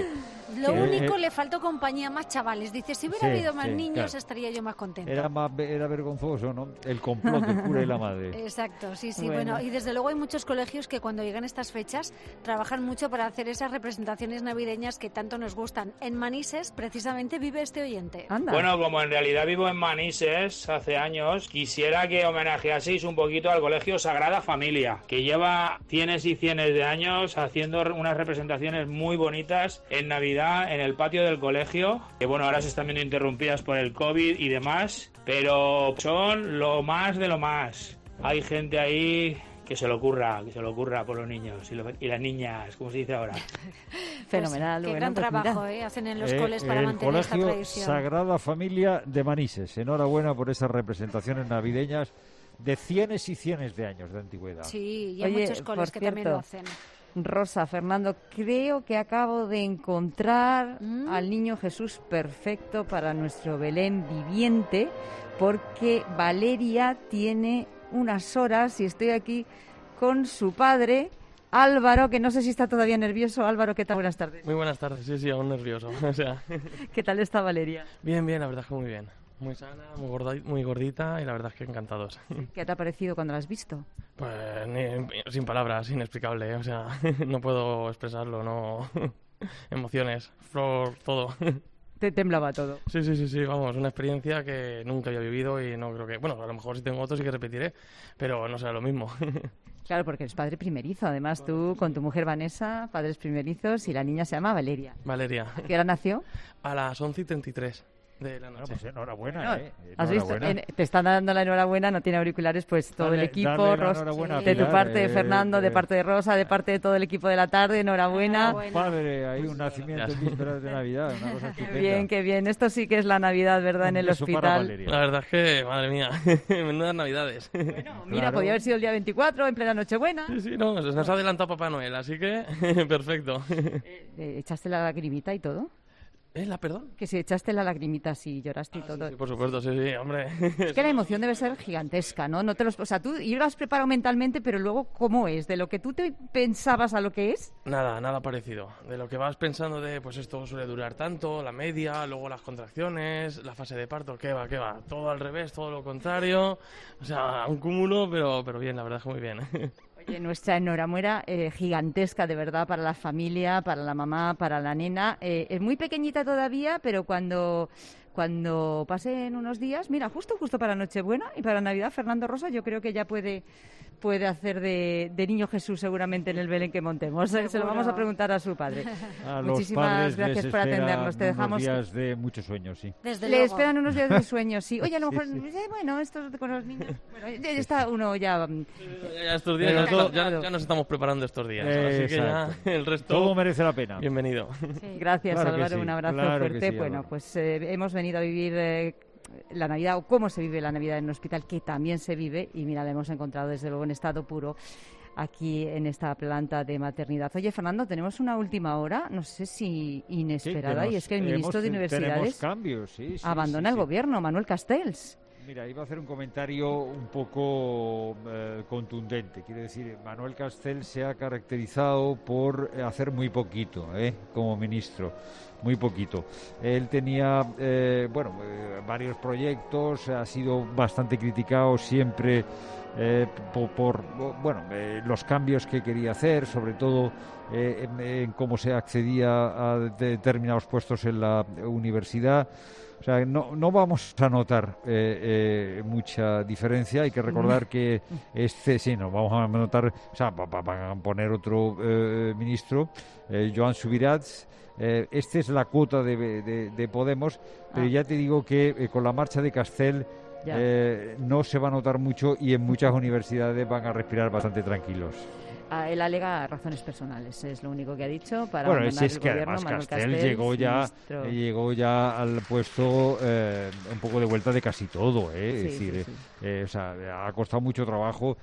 Lo Eh, único, eh, le faltó compañía, más chavales. Dice, si hubiera Sí, habido más sí, niños, claro. estaría yo más contento. Era, más, era vergonzoso, ¿no? El complot del cura y la madre. Exacto, sí, sí. Bueno. Bueno. y desde luego hay muchos colegios que cuando llegan estas fechas trabajan mucho para hacer esas representaciones navideñas que tanto nos gustan. En Manises, precisamente, vive este oyente. Bueno, como en realidad vivo en Manises hace años, quisiera que homenajeaseis un poquito al Colegio Sagrada Familia, que lleva cienes y cienes de años haciendo unas representaciones muy bonitas en Navidad en el patio del colegio, que bueno, ahora se están viendo interrumpidas por el COVID y demás, pero son lo más de lo más. Hay gente ahí que se lo ocurra, que se lo ocurra por los niños y, lo- y las niñas, como se dice ahora. Fenomenal. Qué bueno, gran pues trabajo mira. eh, hacen en los Eh, coles para el mantener esta Colegio tradición. Sagrada Familia de Manises. Enhorabuena por esas representaciones navideñas de cienes y cienes de años de antigüedad. Sí, y hay Oye, muchos coles por que también lo cierto, hacen. Rosa, Fernando, creo que acabo de encontrar ¿Mm? al niño Jesús perfecto para nuestro Belén viviente, porque Valeria tiene unas horas y estoy aquí con su padre, Álvaro, que no sé si está todavía nervioso. Álvaro, ¿qué tal? Buenas tardes. Muy buenas tardes, sí, sí, aún nervioso. O sea, ¿Qué tal está Valeria? bien, bien, la verdad es que muy bien. Muy sana, muy, gorda, muy gordita y la verdad es que encantados. ¿Qué te ha parecido cuando la has visto? Pues ni- sin palabras, inexplicable, o sea, no puedo expresarlo, no... Emociones, flor, todo. Te temblaba todo. Sí, sí, sí, sí, vamos, una experiencia que nunca había vivido y no creo que... Bueno, a lo mejor si tengo otros sí que repetiré, pero no será lo mismo. Claro, porque eres padre primerizo. Además, tú con tu mujer Vanessa, padres primerizos, y la niña se llama Valeria. Valeria. ¿A qué hora nació? A las once y treinta y tres de la noche. Pues enhorabuena, No, ¿eh? ¿Has visto? Enhorabuena. En- te están dando la enhorabuena, no tiene auriculares, pues todo Dale- el equipo, dale la Ros- enhorabuena a de tu Pilar, parte de eh, Fernando, de eh. parte de Rosa, de parte de todo el equipo de la tarde, enhorabuena. Padre, hay un nacimiento en vísperas de Navidad, una cosa Qué estupenda. bien, qué bien. Esto sí que es la Navidad, ¿verdad? En Un el beso para hospital. Valeria. La verdad es que, madre mía, menudas navidades. Mira, podía haber sido el día veinticuatro, en plena Nochebuena. Sí, sí, no, se nos ha adelantado Papá Noel, así que perfecto. Eh, ¿Echaste la lagrimita y todo? ¿Eh, la perdón? Que si echaste la lagrimita, si lloraste y todo. Sí, por supuesto, sí, sí, hombre. Es que la emoción debe ser gigantesca, ¿no? No te los, o sea, tú ibas preparado mentalmente, pero luego, ¿cómo es? ¿De lo que tú te pensabas a lo que es? Nada, nada parecido. De lo que vas pensando de, pues esto suele durar tanto, la media, luego las contracciones, la fase de parto, ¿qué va, qué va? Todo al revés, todo lo contrario. O sea, un cúmulo, pero, pero bien, la verdad es que muy bien. Oye, nuestra enhorabuena eh, gigantesca, de verdad, para la familia, para la mamá, para la nena. Eh, es muy pequeñita todavía, pero cuando, cuando pasen unos días, mira, justo, justo para Nochebuena y para Navidad, Fernando Rosa, yo creo que ya puede, puede hacer de, de niño Jesús seguramente en el Belén que montemos. Eh, Se lo vamos a preguntar a su padre. A los Muchísimas padres gracias les por esperan atendernos. Te dejamos. unos días de muchos sueños, sí. Desde Le luego. esperan unos días de sueño, sí. Oye, a lo Sí, mejor, sí. eh, bueno, esto con los niños. Bueno, ya está uno ya. mm, Ya, ya estos días, Pero ya, todo- ya- ya nos estamos preparando estos días. Así que ya Exacto. el resto... Todo merece la pena. Bienvenido. Gracias, Claro que Álvaro. sí, Un abrazo claro que fuerte. sí, bueno, Álvaro. pues eh, hemos venido a vivir eh, la Navidad, o cómo se vive la Navidad en un hospital, que también se vive, y mira, la hemos encontrado desde luego en estado puro aquí en esta planta de maternidad. Oye, Fernando, tenemos una última hora, no sé si Sí, inesperada, que y nos- es que el ministro hemos- de Tenemos Universidades cambios, sí, sí, abandona sí, el sí. gobierno, Manuel Castells. Mira, iba a hacer un comentario un poco eh, contundente. Quiere decir, Manuel Castells se ha caracterizado por eh, hacer muy poquito, ¿eh? Como ministro, muy poquito. Él tenía, eh, bueno, eh, varios proyectos, ha sido bastante criticado siempre eh, por, por, bueno, eh, los cambios que quería hacer, sobre todo eh, en, en cómo se accedía a determinados puestos en la universidad. O sea, no, no vamos a notar eh, eh, mucha diferencia. Hay que recordar que este, sí, no vamos a notar, o sea, va- va- van a poner otro eh, ministro, eh, Joan Subirats. Eh, esta es la cuota de, de- de Podemos, pero Ah. ya te digo que eh, con la marcha de Castel Ya. eh, no se va a notar mucho y en muchas universidades van a respirar bastante tranquilos. Ah, él alega razones personales, es lo único que ha dicho para Bueno, abandonar es, es el que gobierno. además Manuel Castel Castells, llegó ya ministro. eh, llegó ya al puesto eh, un poco de vuelta de casi todo, ¿eh? Sí, es decir, sí, eh, sí. eh, o sea, ha costado mucho trabajo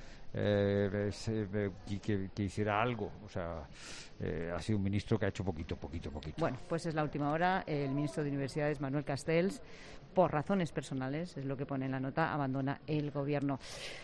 eh, es, eh, que, que- que hiciera algo, o sea, eh, ha sido un ministro que ha hecho poquito, poquito, poquito. Bueno, pues es la última hora. El ministro de Universidades, Manuel Castells, por razones personales, es lo que pone en la nota, abandona el gobierno.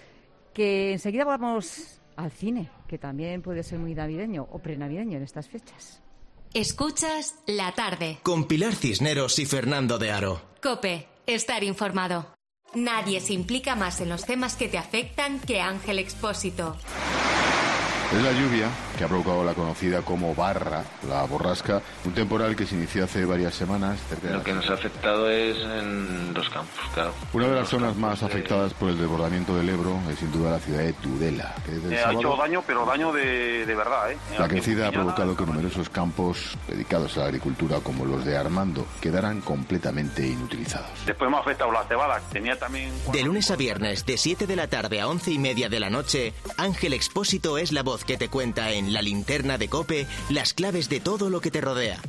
Que enseguida vamos al cine, que también puede ser muy navideño o prenavideño en estas fechas. Escuchas La Tarde. Con Pilar Cisneros y Fernando de Aro. COPE. Estar informado. Nadie se implica más en los temas que te afectan que Ángel Expósito. Es la lluvia que ha provocado la conocida como barra, la borrasca, un temporal que se inició hace varias semanas. Cerca de Lo que nos ha afectado es en los campos, claro. Una de las zonas más afectadas por el desbordamiento del Ebro es sin duda la ciudad de Tudela. Que desde el eh, sábado, ha hecho daño, pero daño de, de verdad. ¿eh? La crecida ha provocado que numerosos campos dedicados a la agricultura, como los de Armando, quedaran completamente inutilizados. Después me ha afectado la cebada. Tenía también... De lunes a viernes, de siete de la tarde a once y media de la noche, Ángel Expósito es la voz que te cuenta en La Linterna de COPE las claves de todo lo que te rodea.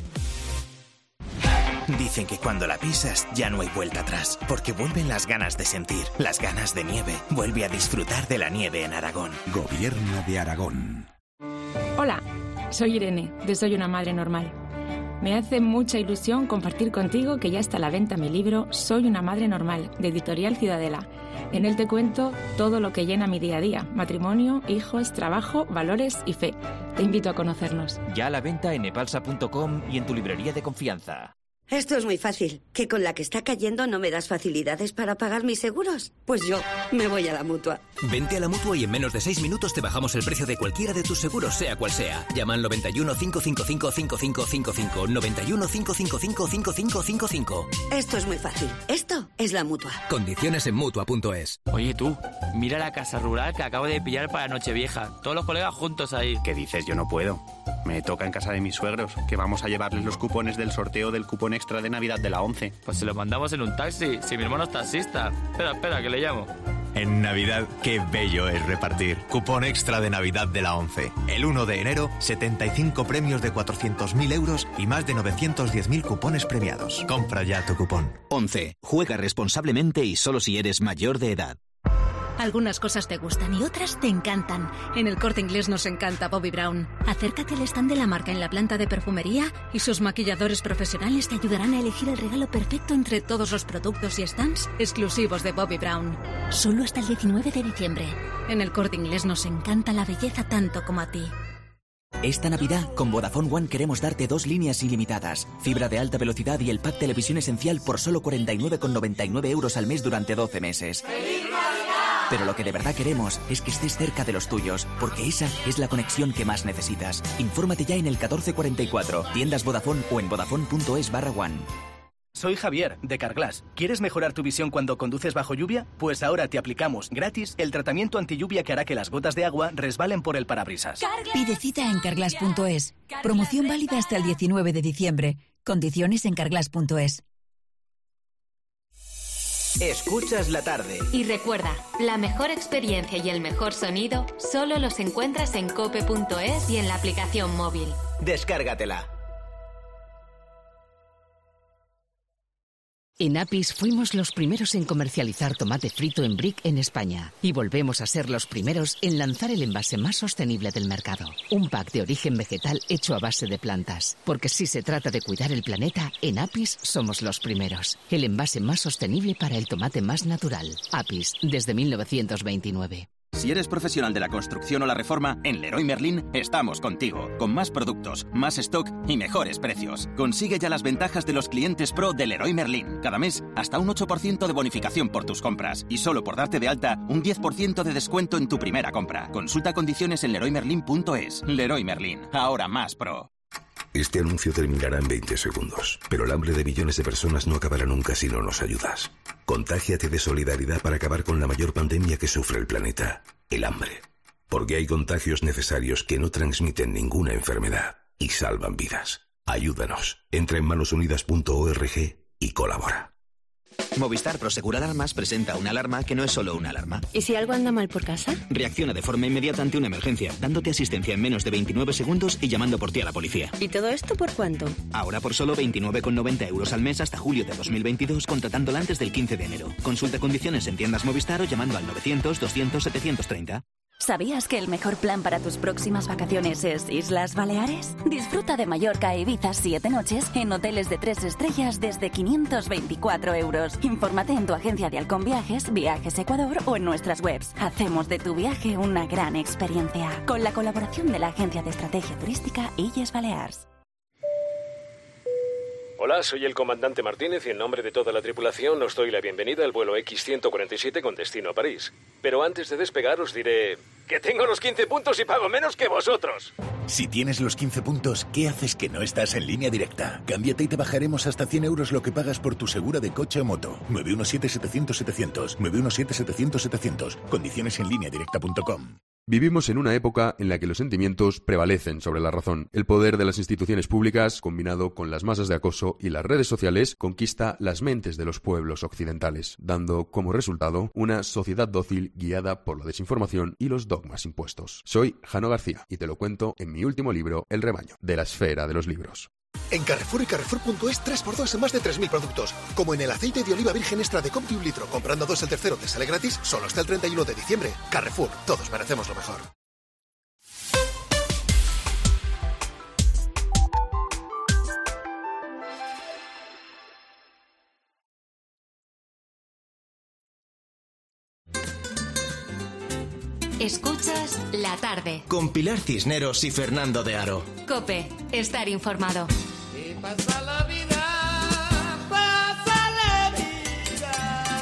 Dicen que cuando la pisas ya no hay vuelta atrás, porque vuelven las ganas de sentir, las ganas de nieve. Vuelve a disfrutar de la nieve en Aragón. Gobierno de Aragón. Hola, soy Irene, de Soy una madre normal. Me hace mucha ilusión compartir contigo que ya está a la venta mi libro Soy una madre normal, de Editorial Ciudadela. En él te cuento todo lo que llena mi día a día: matrimonio, hijos, trabajo, valores y fe. Te invito a conocernos. Ya a la venta en epalsa punto com y en tu librería de confianza. Esto es muy fácil. ¿Que con la que está cayendo no me das facilidades para pagar mis seguros? Pues yo me voy a la Mutua. Vente a la Mutua y en menos de seis minutos te bajamos el precio de cualquiera de tus seguros, sea cual sea. Llama al noventa y uno, cinco cinco cinco, cinco cinco cinco cinco, noventa y uno, cinco cinco cinco, cinco cinco cinco cinco. Esto es muy fácil. Esto es la Mutua. Condiciones en Mutua punto es. Oye tú, mira la casa rural que acabo de pillar para Nochevieja. Todos los colegas juntos ahí. ¿Qué dices? Yo no puedo. Me toca en casa de mis suegros, que vamos a llevarles los cupones del sorteo del cupón extra de Navidad de la once. Pues se los mandamos en un taxi, si mi hermano es taxista. Espera, espera, que le llamo. En Navidad, qué bello es repartir. Cupón extra de Navidad de la once. El uno de enero, setenta y cinco premios de cuatrocientos mil euros y más de novecientos diez mil cupones premiados. Compra ya tu cupón. once. Juega responsablemente y solo si eres mayor de edad. Algunas cosas te gustan y otras te encantan. En el Corte Inglés nos encanta Bobbi Brown. Acércate al stand de la marca en la planta de perfumería y sus maquilladores profesionales te ayudarán a elegir el regalo perfecto entre todos los productos y stands exclusivos de Bobbi Brown. Solo hasta el diecinueve de diciembre. En el Corte Inglés nos encanta la belleza tanto como a ti. Esta Navidad, con Vodafone One queremos darte dos líneas ilimitadas, fibra de alta velocidad y el pack televisión esencial por solo cuarenta y nueve con noventa y nueve euros al mes durante doce meses. ¡Feliz Navidad! Pero lo que de verdad queremos es que estés cerca de los tuyos, porque esa es la conexión que más necesitas. Infórmate ya en el catorce cuarenta y cuatro, tiendas Vodafone o en vodafone punto es barra one. Soy Javier, de Carglass. ¿Quieres mejorar tu visión cuando conduces bajo lluvia? Pues ahora te aplicamos gratis el tratamiento antilluvia que hará que las gotas de agua resbalen por el parabrisas. Pide cita en carglass punto es. Promoción válida hasta el diecinueve de diciembre. Condiciones en carglass punto es. Escuchas la tarde. Y recuerda, la mejor experiencia y el mejor sonido solo los encuentras en cope punto es y en la aplicación móvil. Descárgatela. En Apis fuimos los primeros en comercializar tomate frito en brick en España y volvemos a ser los primeros en lanzar el envase más sostenible del mercado. Un pack de origen vegetal hecho a base de plantas. Porque si se trata de cuidar el planeta, en Apis somos los primeros. El envase más sostenible para el tomate más natural. Apis, desde mil novecientos veintinueve. Si eres profesional de la construcción o la reforma, en Leroy Merlin estamos contigo, con más productos, más stock y mejores precios. Consigue ya las ventajas de los clientes pro de Leroy Merlin. Cada mes, hasta un ocho por ciento de bonificación por tus compras. Y solo por darte de alta, un diez por ciento de descuento en tu primera compra. Consulta condiciones en leroy merlin punto es. Leroy Merlin, ahora más pro. Este anuncio terminará en veinte segundos, pero el hambre de millones de personas no acabará nunca si no nos ayudas. Contágiate de solidaridad para acabar con la mayor pandemia que sufre el planeta, el hambre. Porque hay contagios necesarios que no transmiten ninguna enfermedad y salvan vidas. Ayúdanos. Entra en manos unidas punto org y colabora. Movistar Prosegur Alarmas presenta una alarma que no es solo una alarma. ¿Y si algo anda mal por casa? Reacciona de forma inmediata ante una emergencia, dándote asistencia en menos de veintinueve segundos y llamando por ti a la policía. ¿Y todo esto por cuánto? Ahora por solo veintinueve con noventa euros al mes hasta julio de dos mil veintidós, contratándola antes del quince de enero. Consulta condiciones en tiendas Movistar o llamando al novecientos, doscientos, setecientos treinta. ¿Sabías que el mejor plan para tus próximas vacaciones es Islas Baleares? Disfruta de Mallorca e Ibiza siete noches en hoteles de tres estrellas desde quinientos veinticuatro euros. Infórmate en tu agencia de Halcón Viajes, Viajes Ecuador o en nuestras webs. Hacemos de tu viaje una gran experiencia. Con la colaboración de la agencia de estrategia turística Illes Balears. Hola, soy el comandante Martínez y en nombre de toda la tripulación os doy la bienvenida al vuelo equis ciento cuarenta y siete con destino a París. Pero antes de despegar os diré que tengo los quince puntos y pago menos que vosotros. Si tienes los quince puntos, ¿qué haces que no estás en Línea Directa? Cámbiate y te bajaremos hasta cien euros lo que pagas por tu segura de coche o moto. nueve uno siete, setecientos, setecientos. nueve uno siete, setecientos, setecientos. Condiciones en línea directa punto com. Vivimos en una época en la que los sentimientos prevalecen sobre la razón. El poder de las instituciones públicas, combinado con las masas de acoso y las redes sociales, conquista las mentes de los pueblos occidentales, dando como resultado una sociedad dócil guiada por la desinformación y los dogmas impuestos. Soy Jano García y te lo cuento en mi último libro, El rebaño, de la esfera de los libros. En Carrefour y Carrefour punto es tres por dos en más de tres mil productos, como en el aceite de oliva virgen extra de Comti un litro. Comprando dos el tercero te sale gratis, solo hasta el treinta y uno de diciembre. Carrefour, todos merecemos lo mejor. Escuchas La Tarde con Pilar Cisneros y Fernando de Aro. COPE, estar informado. Y pasa la vida, pasa la vida,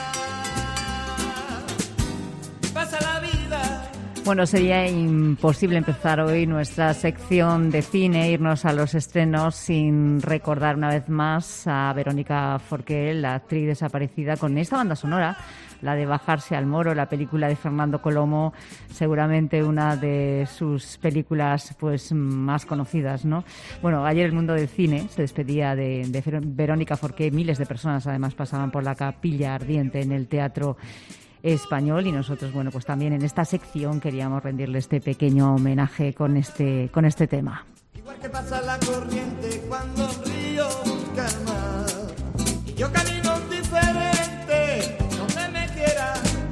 pasa la vida. Bueno, sería imposible empezar hoy nuestra sección de cine, irnos a los estrenos sin recordar una vez más a Verónica Forqué, la actriz desaparecida, con esta banda sonora, la de Bajarse al Moro, la película de Fernando Colomo, seguramente una de sus películas pues más conocidas, ¿no? Bueno, ayer el mundo del cine se despedía de, de Verónica Forqué. Miles de personas además pasaban por la Capilla Ardiente en el Teatro Español y nosotros, bueno, pues también en esta sección queríamos rendirle este pequeño homenaje con este, con este tema. Igual que pasa la corriente cuando el río busca el mar, y yo camino diferente donde me quiera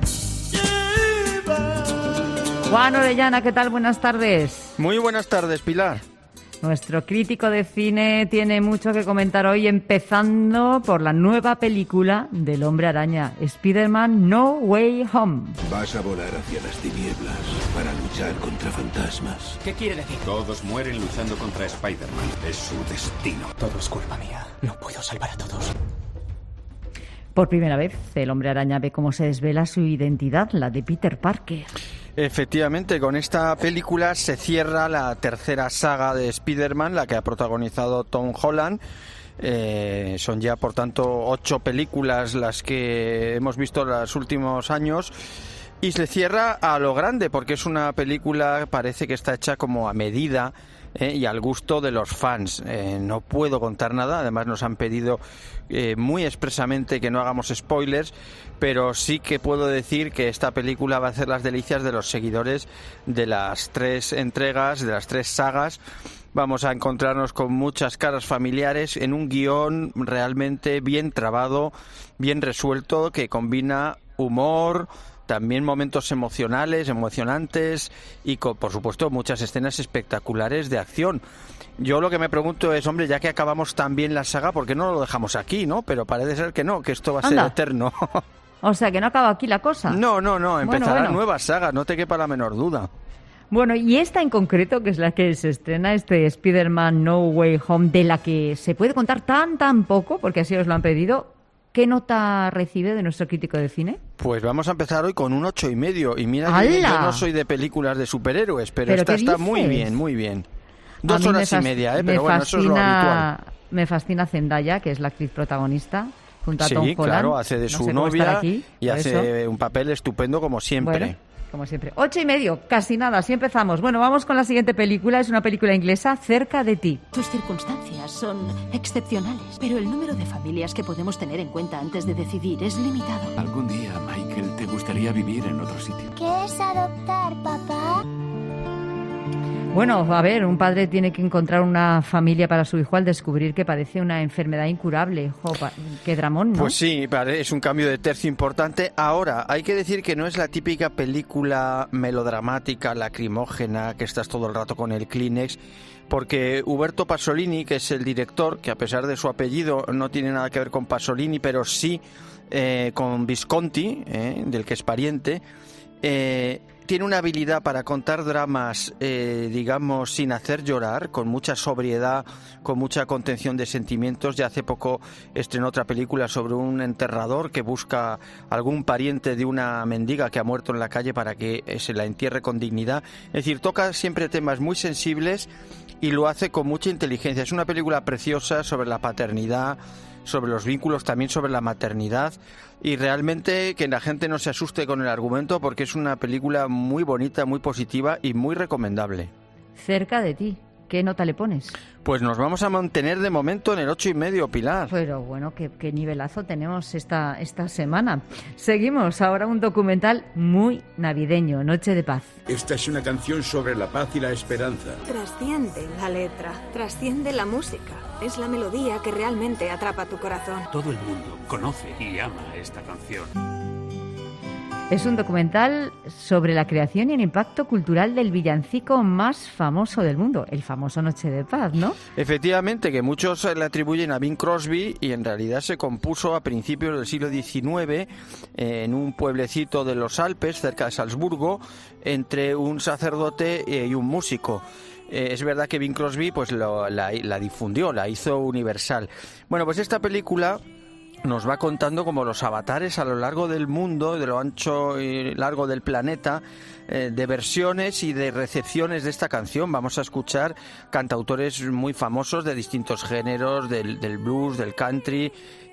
llevar. Juan Orellana, ¿qué tal? Buenas tardes. Muy buenas tardes, Pilar. Nuestro crítico de cine tiene mucho que comentar hoy, empezando por la nueva película del Hombre Araña, Spider-Man No Way Home. Vas a volar hacia las tinieblas para luchar contra fantasmas. ¿Qué quiere decir? Todos mueren luchando contra Spider-Man. Es su destino. Todo es culpa mía. No puedo salvar a todos. Por primera vez, el Hombre Araña ve cómo se desvela su identidad, la de Peter Parker. Efectivamente, con esta película se cierra la tercera saga de Spider-Man, la que ha protagonizado Tom Holland. Eh, son ya, por tanto, ocho películas las que hemos visto en los últimos años. Y se cierra a lo grande, porque es una película, parece que está hecha como a medida eh, y al gusto de los fans. Eh, no puedo contar nada, además nos han pedido eh, muy expresamente que no hagamos spoilers, pero sí que puedo decir que esta película va a hacer las delicias de los seguidores de las tres entregas, de las tres sagas. Vamos a encontrarnos con muchas caras familiares en un guión realmente bien trabado, bien resuelto, que combina humor, también momentos emocionales, emocionantes y, con, por supuesto, muchas escenas espectaculares de acción. Yo lo que me pregunto es, hombre, ya que acabamos tan bien la saga, ¿por qué no lo dejamos aquí, no? Pero parece ser que no, que esto va a Anda. ser eterno. O sea, que no acaba aquí la cosa. No, no, no, empezarán bueno, bueno. nuevas sagas, no te quepa la menor duda. Bueno, y esta en concreto, que es la que se estrena, este Spider-Man No Way Home, de la que se puede contar tan, tan poco, porque así os lo han pedido, ¿qué nota recibe de nuestro crítico de cine? Pues vamos a empezar hoy con un ocho y medio. Y mira, ¡Hala! que yo no soy de películas de superhéroes, pero, ¿Pero esta qué está dices? muy bien, muy bien. A Dos mí horas me y fas- media, ¿eh? me Pero bueno, eso es lo fascina- habitual. Me fascina Zendaya, que es la actriz protagonista, junto a Sí, Tom Holland. claro, hace de No su sé cómo estar novia aquí, y por hace eso. un papel estupendo como siempre. Bueno, como siempre. Ocho y medio, casi nada, así empezamos. Bueno, vamos con la siguiente película. Es una película inglesa, Cerca de ti. Tus circunstancias son excepcionales, pero el número de familias que podemos tener en cuenta antes de decidir es limitado. Algún día, Michael, te gustaría vivir en otro sitio. ¿Qué es adoptar, papá? Bueno, a ver, un padre tiene que encontrar una familia para su hijo al descubrir que padece una enfermedad incurable. Jo, pa- qué dramón, ¿no? Pues sí, vale, es un cambio de tercio importante. Ahora, hay que decir que no es la típica película melodramática, lacrimógena, que estás todo el rato con el Kleenex, porque Uberto Pasolini, que es el director, que a pesar de su apellido no tiene nada que ver con Pasolini, pero sí eh, con Visconti, eh, del que es pariente, eh, tiene una habilidad para contar dramas, eh, digamos, sin hacer llorar, con mucha sobriedad, con mucha contención de sentimientos. Ya hace poco estrenó otra película sobre un enterrador que busca algún pariente de una mendiga que ha muerto en la calle para que se la entierre con dignidad. Es decir, toca siempre temas muy sensibles y lo hace con mucha inteligencia. Es una película preciosa sobre la paternidad, sobre los vínculos, también sobre la maternidad, y realmente que la gente no se asuste con el argumento porque es una película muy bonita, muy positiva y muy recomendable. Cerca de ti, ¿qué nota le pones? Pues nos vamos a mantener de momento en el ocho y medio, Pilar. Pero bueno, qué, qué nivelazo tenemos esta, esta semana. Seguimos, ahora un documental muy navideño, Noche de Paz. Esta es una canción sobre la paz y la esperanza. Trasciende la letra, trasciende la música. Es la melodía que realmente atrapa tu corazón. Todo el mundo conoce y ama esta canción. Es un documental sobre la creación y el impacto cultural del villancico más famoso del mundo, el famoso Noche de Paz, ¿no? Efectivamente, que muchos le atribuyen a Bing Crosby y en realidad se compuso a principios del siglo diecinueve eh, en un pueblecito de los Alpes, cerca de Salzburgo, entre un sacerdote y un músico. Eh, es verdad que Bing Crosby pues lo, la, la difundió, la hizo universal. Bueno, pues esta película nos va contando como los avatares a lo largo del mundo, de lo ancho y largo del planeta, eh, de versiones y de recepciones de esta canción. Vamos a escuchar cantautores muy famosos de distintos géneros, del, del blues, del country,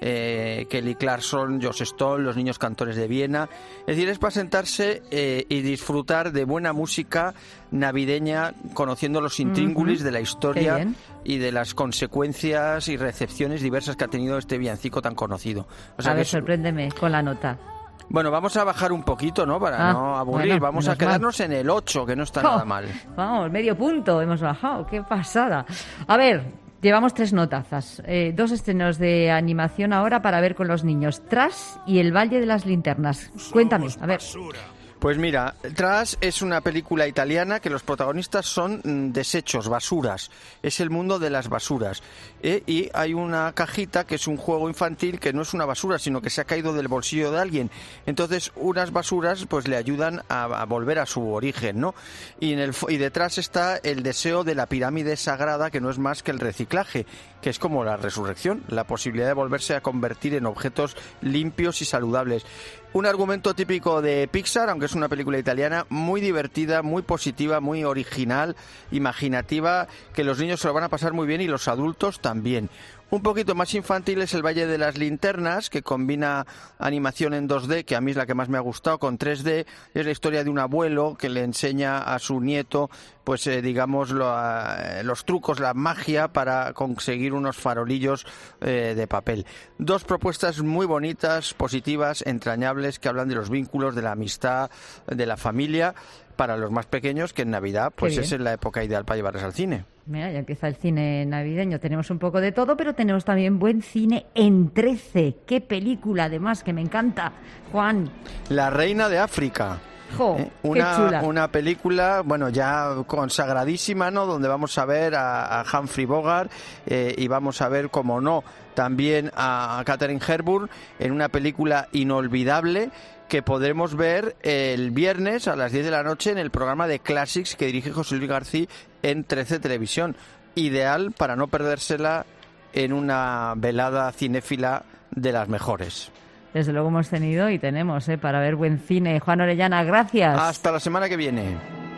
eh, Kelly Clarkson, Joss Stone, los Niños Cantores de Viena. Es decir, es para sentarse eh, y disfrutar de buena música navideña, conociendo los intríngulis uh-huh. de la historia y de las consecuencias y recepciones diversas que ha tenido este villancico tan conocido. O sea, a ver, es... sorpréndeme con la nota. Bueno, vamos a bajar un poquito, ¿no? Para ah, no aburrir. Bueno, vamos a quedarnos mal. en el ocho, que no está oh, nada mal. Vamos, medio punto hemos bajado. ¡Qué pasada! A ver, llevamos tres notazas. Eh, dos estrenos de animación ahora para ver con los niños. Trash y El Valle de las Linternas. Cuéntame, a ver. Pues mira, Trash es una película italiana que los protagonistas son mm, desechos, basuras. Es el mundo de las basuras. ¿eh? Y hay una cajita que es un juego infantil que no es una basura, sino que se ha caído del bolsillo de alguien. Entonces, unas basuras pues le ayudan a, a volver a su origen, ¿no? Y, en el, y detrás está el deseo de la pirámide sagrada, que no es más que el reciclaje, que es como la resurrección, la posibilidad de volverse a convertir en objetos limpios y saludables. Un argumento típico de Pixar, aunque es una película italiana, muy divertida, muy positiva, muy original, imaginativa, que los niños se lo van a pasar muy bien y los adultos también. Un poquito más infantil es El Valle de las Linternas, que combina animación en dos D, que a mí es la que más me ha gustado, con tres D. Es la historia de un abuelo que le enseña a su nieto, pues eh, digamos, lo, eh, los trucos, la magia para conseguir unos farolillos eh, de papel. Dos propuestas muy bonitas, positivas, entrañables, que hablan de los vínculos, de la amistad, de la familia, para los más pequeños, que en Navidad pues es la época ideal para llevarles al cine. Mira, ya empieza el cine navideño. Tenemos un poco de todo, pero tenemos también buen cine en trece. ¡Qué película, además, que me encanta, Juan! La Reina de África. Jo, eh, una, qué chula. Una película, bueno, ya consagradísima, ¿no? Donde vamos a ver a, a Humphrey Bogart eh, y vamos a ver, como no, también a Katharine Hepburn en una película inolvidable que podremos ver el viernes a las diez de la noche en el programa de Classics que dirige José Luis García en trece Televisión. Ideal para no perdérsela en una velada cinéfila de las mejores. Desde luego hemos tenido y tenemos ¿eh? para ver buen cine. Juan Orellana, gracias. Hasta la semana que viene.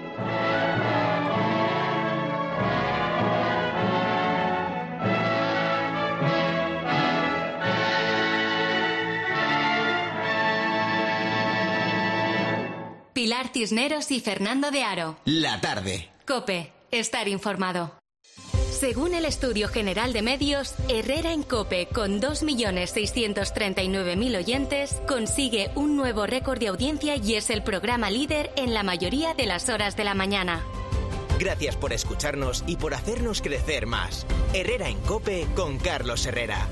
Pilar Cisneros y Fernando de Aro. La tarde. COPE. Estar informado. Según el Estudio General de Medios, Herrera en COPE, con dos millones seiscientos treinta y nueve mil oyentes, consigue un nuevo récord de audiencia y es el programa líder en la mayoría de las horas de la mañana. Gracias por escucharnos y por hacernos crecer más. Herrera en COPE con Carlos Herrera.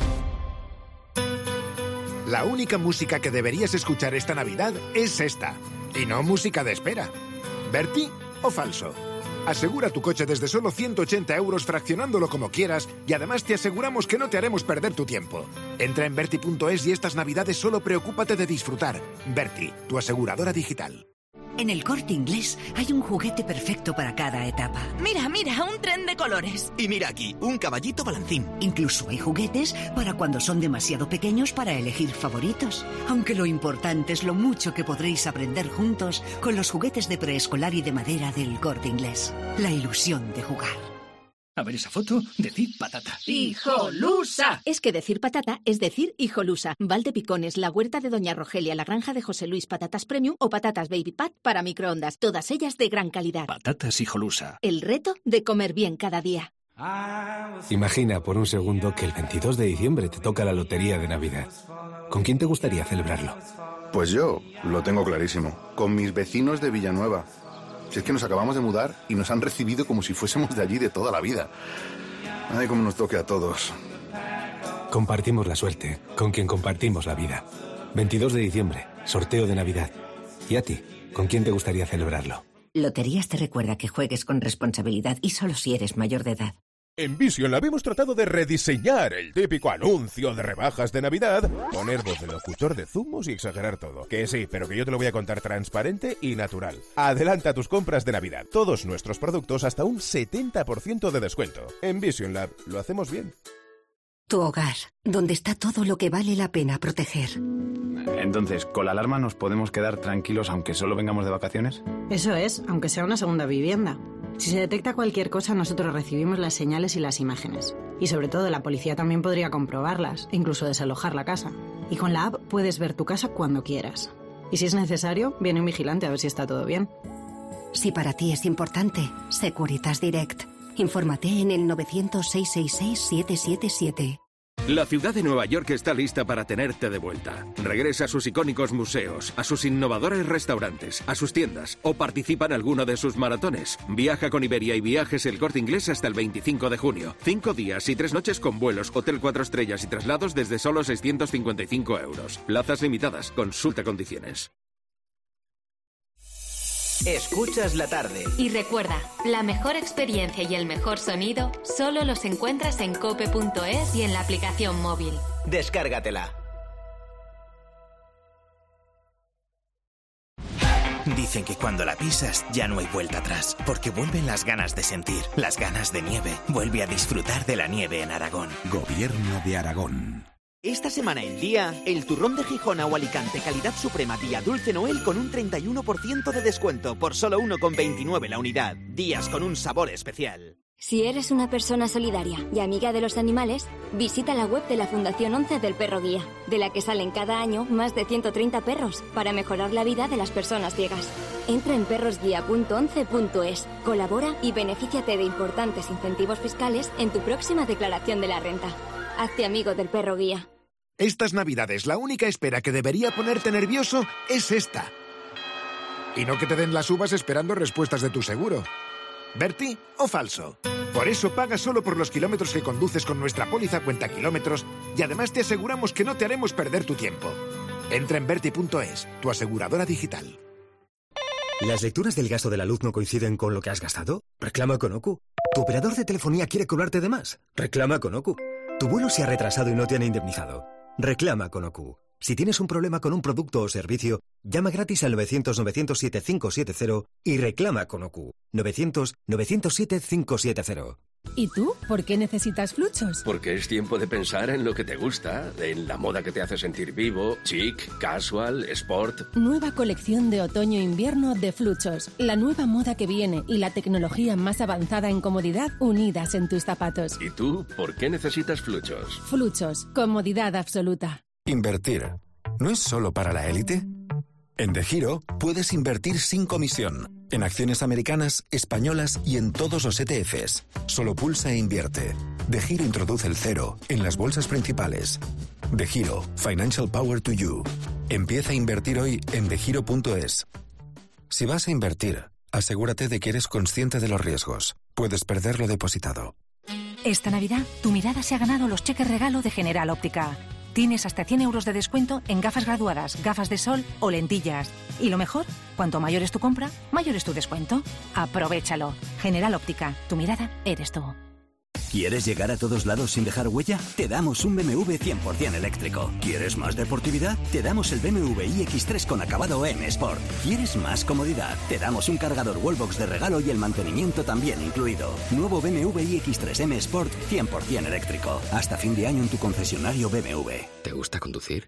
La única música que deberías escuchar esta Navidad es esta. Y no música de espera. ¿Berti o falso? Asegura tu coche desde solo ciento ochenta euros fraccionándolo como quieras y además te aseguramos que no te haremos perder tu tiempo. Entra en Berti punto es y estas Navidades solo preocúpate de disfrutar. Berti, tu aseguradora digital. En el Corte Inglés hay un juguete perfecto para cada etapa. Mira, mira, un tren de colores. Y mira aquí, un caballito balancín. Incluso hay juguetes para cuando son demasiado pequeños para elegir favoritos. Aunque lo importante es lo mucho que podréis aprender juntos con los juguetes de preescolar y de madera del Corte Inglés. La ilusión de jugar. A ver esa foto, decir patata. ¡Hijolusa! Es que decir patata es decir hijolusa. Valdepicones, la huerta de Doña Rogelia, la granja de José Luis, patatas premium o patatas baby pat para microondas. Todas ellas de gran calidad. Patatas hijolusa. El reto de comer bien cada día. Imagina por un segundo que el veintidós de diciembre te toca la lotería de Navidad. ¿Con quién te gustaría celebrarlo? Pues yo lo tengo clarísimo. Con mis vecinos de Villanueva. Si es que nos acabamos de mudar y nos han recibido como si fuésemos de allí de toda la vida. Ay, cómo nos toque a todos. Compartimos la suerte, con quien compartimos la vida. veintidós de diciembre, sorteo de Navidad. ¿Y a ti? ¿Con quién te gustaría celebrarlo? Loterías te recuerda que juegues con responsabilidad y solo si eres mayor de edad. En Vision Lab hemos tratado de rediseñar el típico anuncio de rebajas de Navidad, poner voz de locutor de zumos y exagerar todo. Que sí, pero que yo te lo voy a contar transparente y natural. Adelanta tus compras de Navidad. Todos nuestros productos hasta un setenta por ciento de descuento. En Vision Lab lo hacemos bien. Tu hogar, donde está todo lo que vale la pena proteger. Entonces, ¿con la alarma nos podemos quedar tranquilos aunque solo vengamos de vacaciones? Eso es, aunque sea una segunda vivienda. Si se detecta cualquier cosa, nosotros recibimos las señales y las imágenes. Y sobre todo, la policía también podría comprobarlas, e incluso desalojar la casa. Y con la app puedes ver tu casa cuando quieras. Y si es necesario, viene un vigilante a ver si está todo bien. Si para ti es importante, Securitas Direct. Infórmate en el novecientos, seiscientos sesenta y seis, siete siete siete. La ciudad de Nueva York está lista para tenerte de vuelta. Regresa a sus icónicos museos, a sus innovadores restaurantes, a sus tiendas o participa en alguno de sus maratones. Viaja con Iberia y Viajes El Corte Inglés hasta el veinticinco de junio. Cinco días y tres noches con vuelos, hotel cuatro estrellas y traslados desde solo seiscientos cincuenta y cinco euros. Plazas limitadas. Consulta condiciones. Escuchas la tarde. Y recuerda, la mejor experiencia y el mejor sonido solo los encuentras en cope punto es y en la aplicación móvil. Descárgatela. Dicen que cuando la pisas ya no hay vuelta atrás, porque vuelven las ganas de sentir, las ganas de nieve. Vuelve a disfrutar de la nieve en Aragón. Gobierno de Aragón. Esta semana el día, el turrón de Gijón o Alicante Calidad Suprema Día Dulce Noel con un treinta y uno por ciento de descuento por solo uno con veintinueve la unidad. Días con un sabor especial. Si eres una persona solidaria y amiga de los animales, visita la web de la Fundación once del Perro Guía, de la que salen cada año más de ciento treinta perros para mejorar la vida de las personas ciegas. Entra en perros guía punto once punto es, colabora y benefíciate de importantes incentivos fiscales en tu próxima declaración de la renta. Hazte amigo del Perro Guía. Estas Navidades, la única espera que debería ponerte nervioso es esta. Y no que te den las uvas esperando respuestas de tu seguro. ¿Berti o falso? Por eso paga solo por los kilómetros que conduces con nuestra póliza cuenta kilómetros y además te aseguramos que no te haremos perder tu tiempo. Entra en berti punto es, tu aseguradora digital. ¿Las lecturas del gasto de la luz no coinciden con lo que has gastado? Reclama con Ocu. ¿Tu operador de telefonía quiere cobrarte de más? Reclama con Ocu. ¿Tu vuelo se ha retrasado y no te han indemnizado? Reclama con Ocu. Si tienes un problema con un producto o servicio, llama gratis al novecientos, novecientos siete, cinco siete cero y reclama con Ocu. novecientos, novecientos siete, cinco siete cero. ¿Y tú? ¿Por qué necesitas Fluchos? Porque es tiempo de pensar en lo que te gusta, en la moda que te hace sentir vivo, chic, casual, sport. Nueva colección de otoño-invierno de Fluchos. La nueva moda que viene y la tecnología más avanzada en comodidad unidas en tus zapatos. ¿Y tú? ¿Por qué necesitas Fluchos? Fluchos. Comodidad absoluta. Invertir. ¿No es solo para la élite? En DeGiro puedes invertir sin comisión, en acciones americanas, españolas y en todos los E T Fs. Solo pulsa e invierte. DeGiro introduce el cero en las bolsas principales. DeGiro, Financial Power to You. Empieza a invertir hoy en degiro punto es. Si vas a invertir, asegúrate de que eres consciente de los riesgos. Puedes perder lo depositado. Esta Navidad, tu mirada se ha ganado los cheques regalo de General Óptica. Tienes hasta cien euros de descuento en gafas graduadas, gafas de sol o lentillas. Y lo mejor, cuanto mayor es tu compra, mayor es tu descuento. Aprovechalo. General Óptica, tu mirada eres tú. ¿Quieres llegar a todos lados sin dejar huella? Te damos un B M W cien por ciento eléctrico. ¿Quieres más deportividad? Te damos el B M W i X tres con acabado M Sport. ¿Quieres más comodidad? Te damos un cargador Wallbox de regalo y el mantenimiento también incluido. Nuevo B M W i X tres M Sport cien por ciento eléctrico. Hasta fin de año en tu concesionario B M W. ¿Te gusta conducir?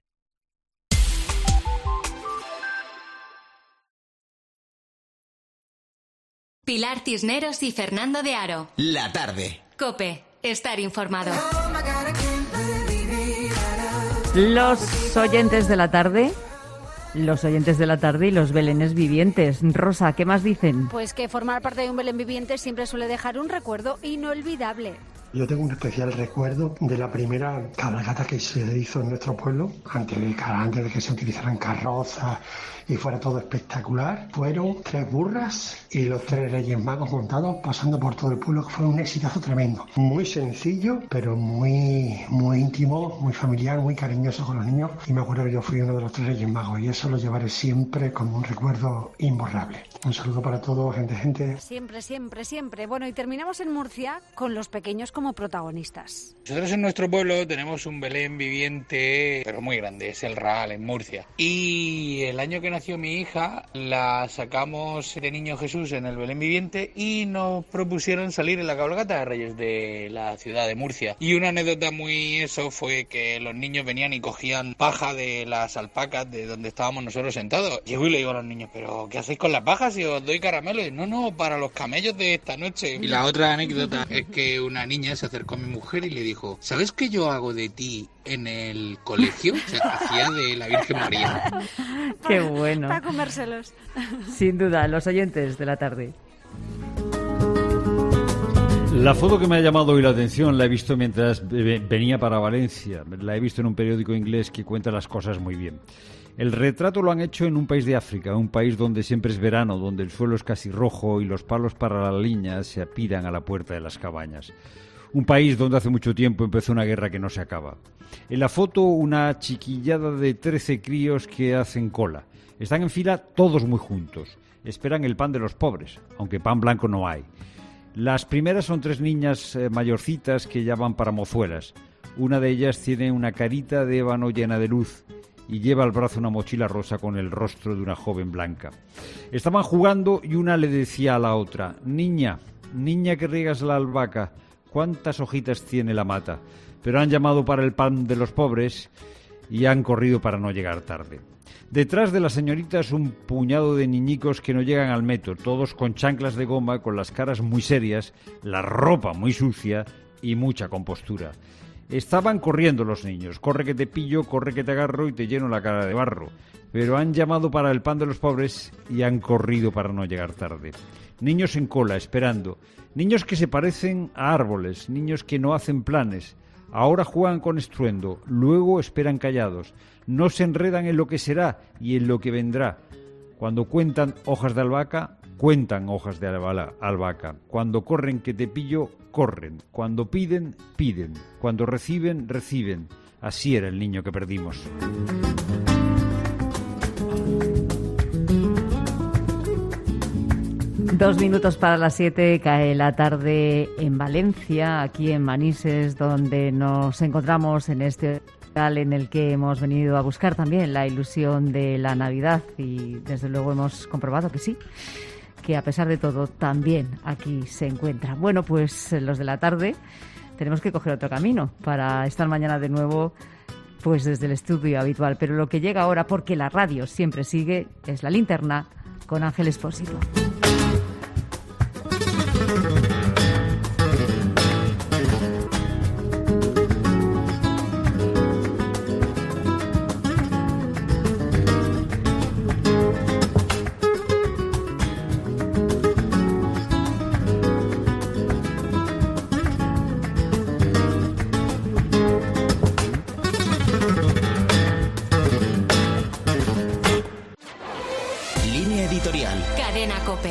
Pilar Cisneros y Fernando de Aro. La tarde. COPE. Estar informado. Los oyentes de la tarde... Los oyentes de la tarde y los belenes vivientes. Rosa, ¿qué más dicen? Pues que formar parte de un belén viviente siempre suele dejar un recuerdo inolvidable. Yo tengo un especial recuerdo de la primera cabalgata que se hizo en nuestro pueblo, antes de, antes de que se utilizaran carrozas y fuera todo espectacular. Fueron tres burras y los tres Reyes Magos montados pasando por todo el pueblo, que fue un exitazo tremendo. Muy sencillo, pero muy, muy íntimo, muy familiar, muy cariñoso con los niños. Y me acuerdo que yo fui uno de los tres Reyes Magos y eso lo llevaré siempre como un recuerdo imborrable. Un saludo para todos, gente, gente. Siempre, siempre, siempre. Bueno, y terminamos en Murcia con los pequeños como protagonistas. Nosotros en nuestro pueblo tenemos un Belén viviente, pero muy grande, es el Raal en Murcia. Y el año que nació mi hija, la sacamos de Niño Jesús en el Belén viviente y nos propusieron salir en la cabalgata de Reyes de la ciudad de Murcia. Y una anécdota muy eso fue que los niños venían y cogían paja de las alpacas de donde estábamos nosotros sentados. Llego y le digo a los niños, ¿pero qué hacéis con las pajas si os doy caramelo? Y no, no, para los camellos de esta noche. Y la otra anécdota es que una niña se acercó a mi mujer y le dijo, ¿sabes qué yo hago de ti en el colegio? O sea, hacía de la Virgen María. Qué bueno. Para comérselos. Sin duda, los oyentes de la tarde. La foto que me ha llamado hoy la atención la he visto mientras venía para Valencia. La he visto en un periódico inglés que cuenta las cosas muy bien. El retrato lo han hecho en un país de África, un país donde siempre es verano, donde el suelo es casi rojo y los palos para la leña se apilan a la puerta de las cabañas. Un país donde hace mucho tiempo empezó una guerra que no se acaba. En la foto, una chiquillada de trece críos que hacen cola. Están en fila todos muy juntos. Esperan el pan de los pobres, aunque pan blanco no hay. Las primeras son tres niñas eh, mayorcitas que ya van para mozuelas. Una de ellas tiene una carita de ébano llena de luz y lleva al brazo una mochila rosa con el rostro de una joven blanca. Estaban jugando y una le decía a la otra, niña, niña que riegas la albahaca, ¿cuántas hojitas tiene la mata? Pero han llamado para el pan de los pobres y han corrido para no llegar tarde. Detrás de las señoritas un puñado de niñicos que no llegan al metro, todos con chanclas de goma, con las caras muy serias, la ropa muy sucia y mucha compostura. Estaban corriendo los niños, corre que te pillo, corre que te agarro y te lleno la cara de barro. Pero han llamado para el pan de los pobres y han corrido para no llegar tarde. Niños en cola, esperando. Niños que se parecen a árboles, niños que no hacen planes. Ahora juegan con estruendo, luego esperan callados. No se enredan en lo que será y en lo que vendrá. Cuando cuentan hojas de albahaca, cuentan hojas de albahaca. Cuando corren que te pillo, corren. Cuando piden, piden. Cuando reciben, reciben. Así era el niño que perdimos. Dos minutos para las siete, cae la tarde en Valencia, aquí en Manises, donde nos encontramos en este hospital en el que hemos venido a buscar también la ilusión de la Navidad y desde luego hemos comprobado que sí, que a pesar de todo también aquí se encuentra. Bueno, pues los de la tarde tenemos que coger otro camino para estar mañana de nuevo pues desde el estudio habitual, pero lo que llega ahora, porque la radio siempre sigue, es La Linterna con Ángel Expósito. Línea editorial. Cadena COPE.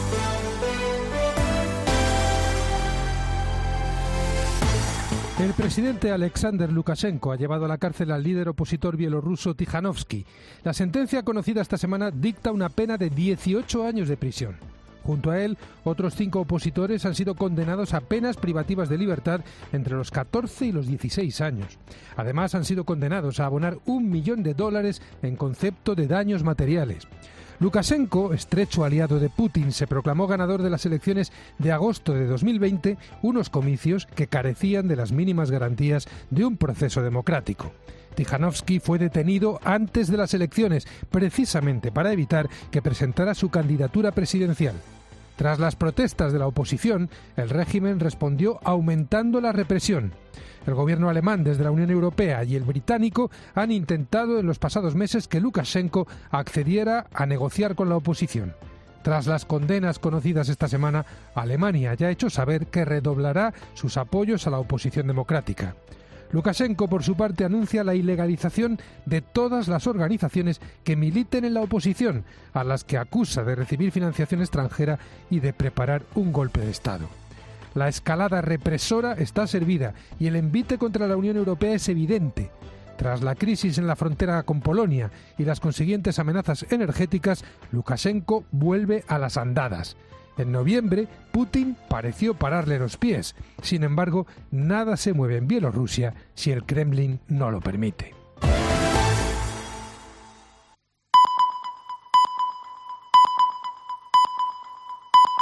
El presidente Alexander Lukashenko ha llevado a la cárcel al líder opositor bielorruso Tikhanovsky. La sentencia conocida esta semana dicta una pena de dieciocho años de prisión. Junto a él, otros cinco opositores han sido condenados a penas privativas de libertad entre los catorce y los dieciséis años. Además, han sido condenados a abonar un millón de dólares en concepto de daños materiales. Lukashenko, estrecho aliado de Putin, se proclamó ganador de las elecciones de agosto de dos mil veinte, unos comicios que carecían de las mínimas garantías de un proceso democrático. Tijanovsky fue detenido antes de las elecciones, precisamente para evitar que presentara su candidatura presidencial. Tras las protestas de la oposición, el régimen respondió aumentando la represión. El gobierno alemán, desde la Unión Europea y el británico han intentado en los pasados meses que Lukashenko accediera a negociar con la oposición. Tras las condenas conocidas esta semana, Alemania ya ha hecho saber que redoblará sus apoyos a la oposición democrática. Lukashenko, por su parte, anuncia la ilegalización de todas las organizaciones que militen en la oposición, a las que acusa de recibir financiación extranjera y de preparar un golpe de Estado. La escalada represora está servida y el envite contra la Unión Europea es evidente. Tras la crisis en la frontera con Polonia y las consiguientes amenazas energéticas, Lukashenko vuelve a las andadas. En noviembre, Putin pareció pararle los pies. Sin embargo, nada se mueve en Bielorrusia si el Kremlin no lo permite.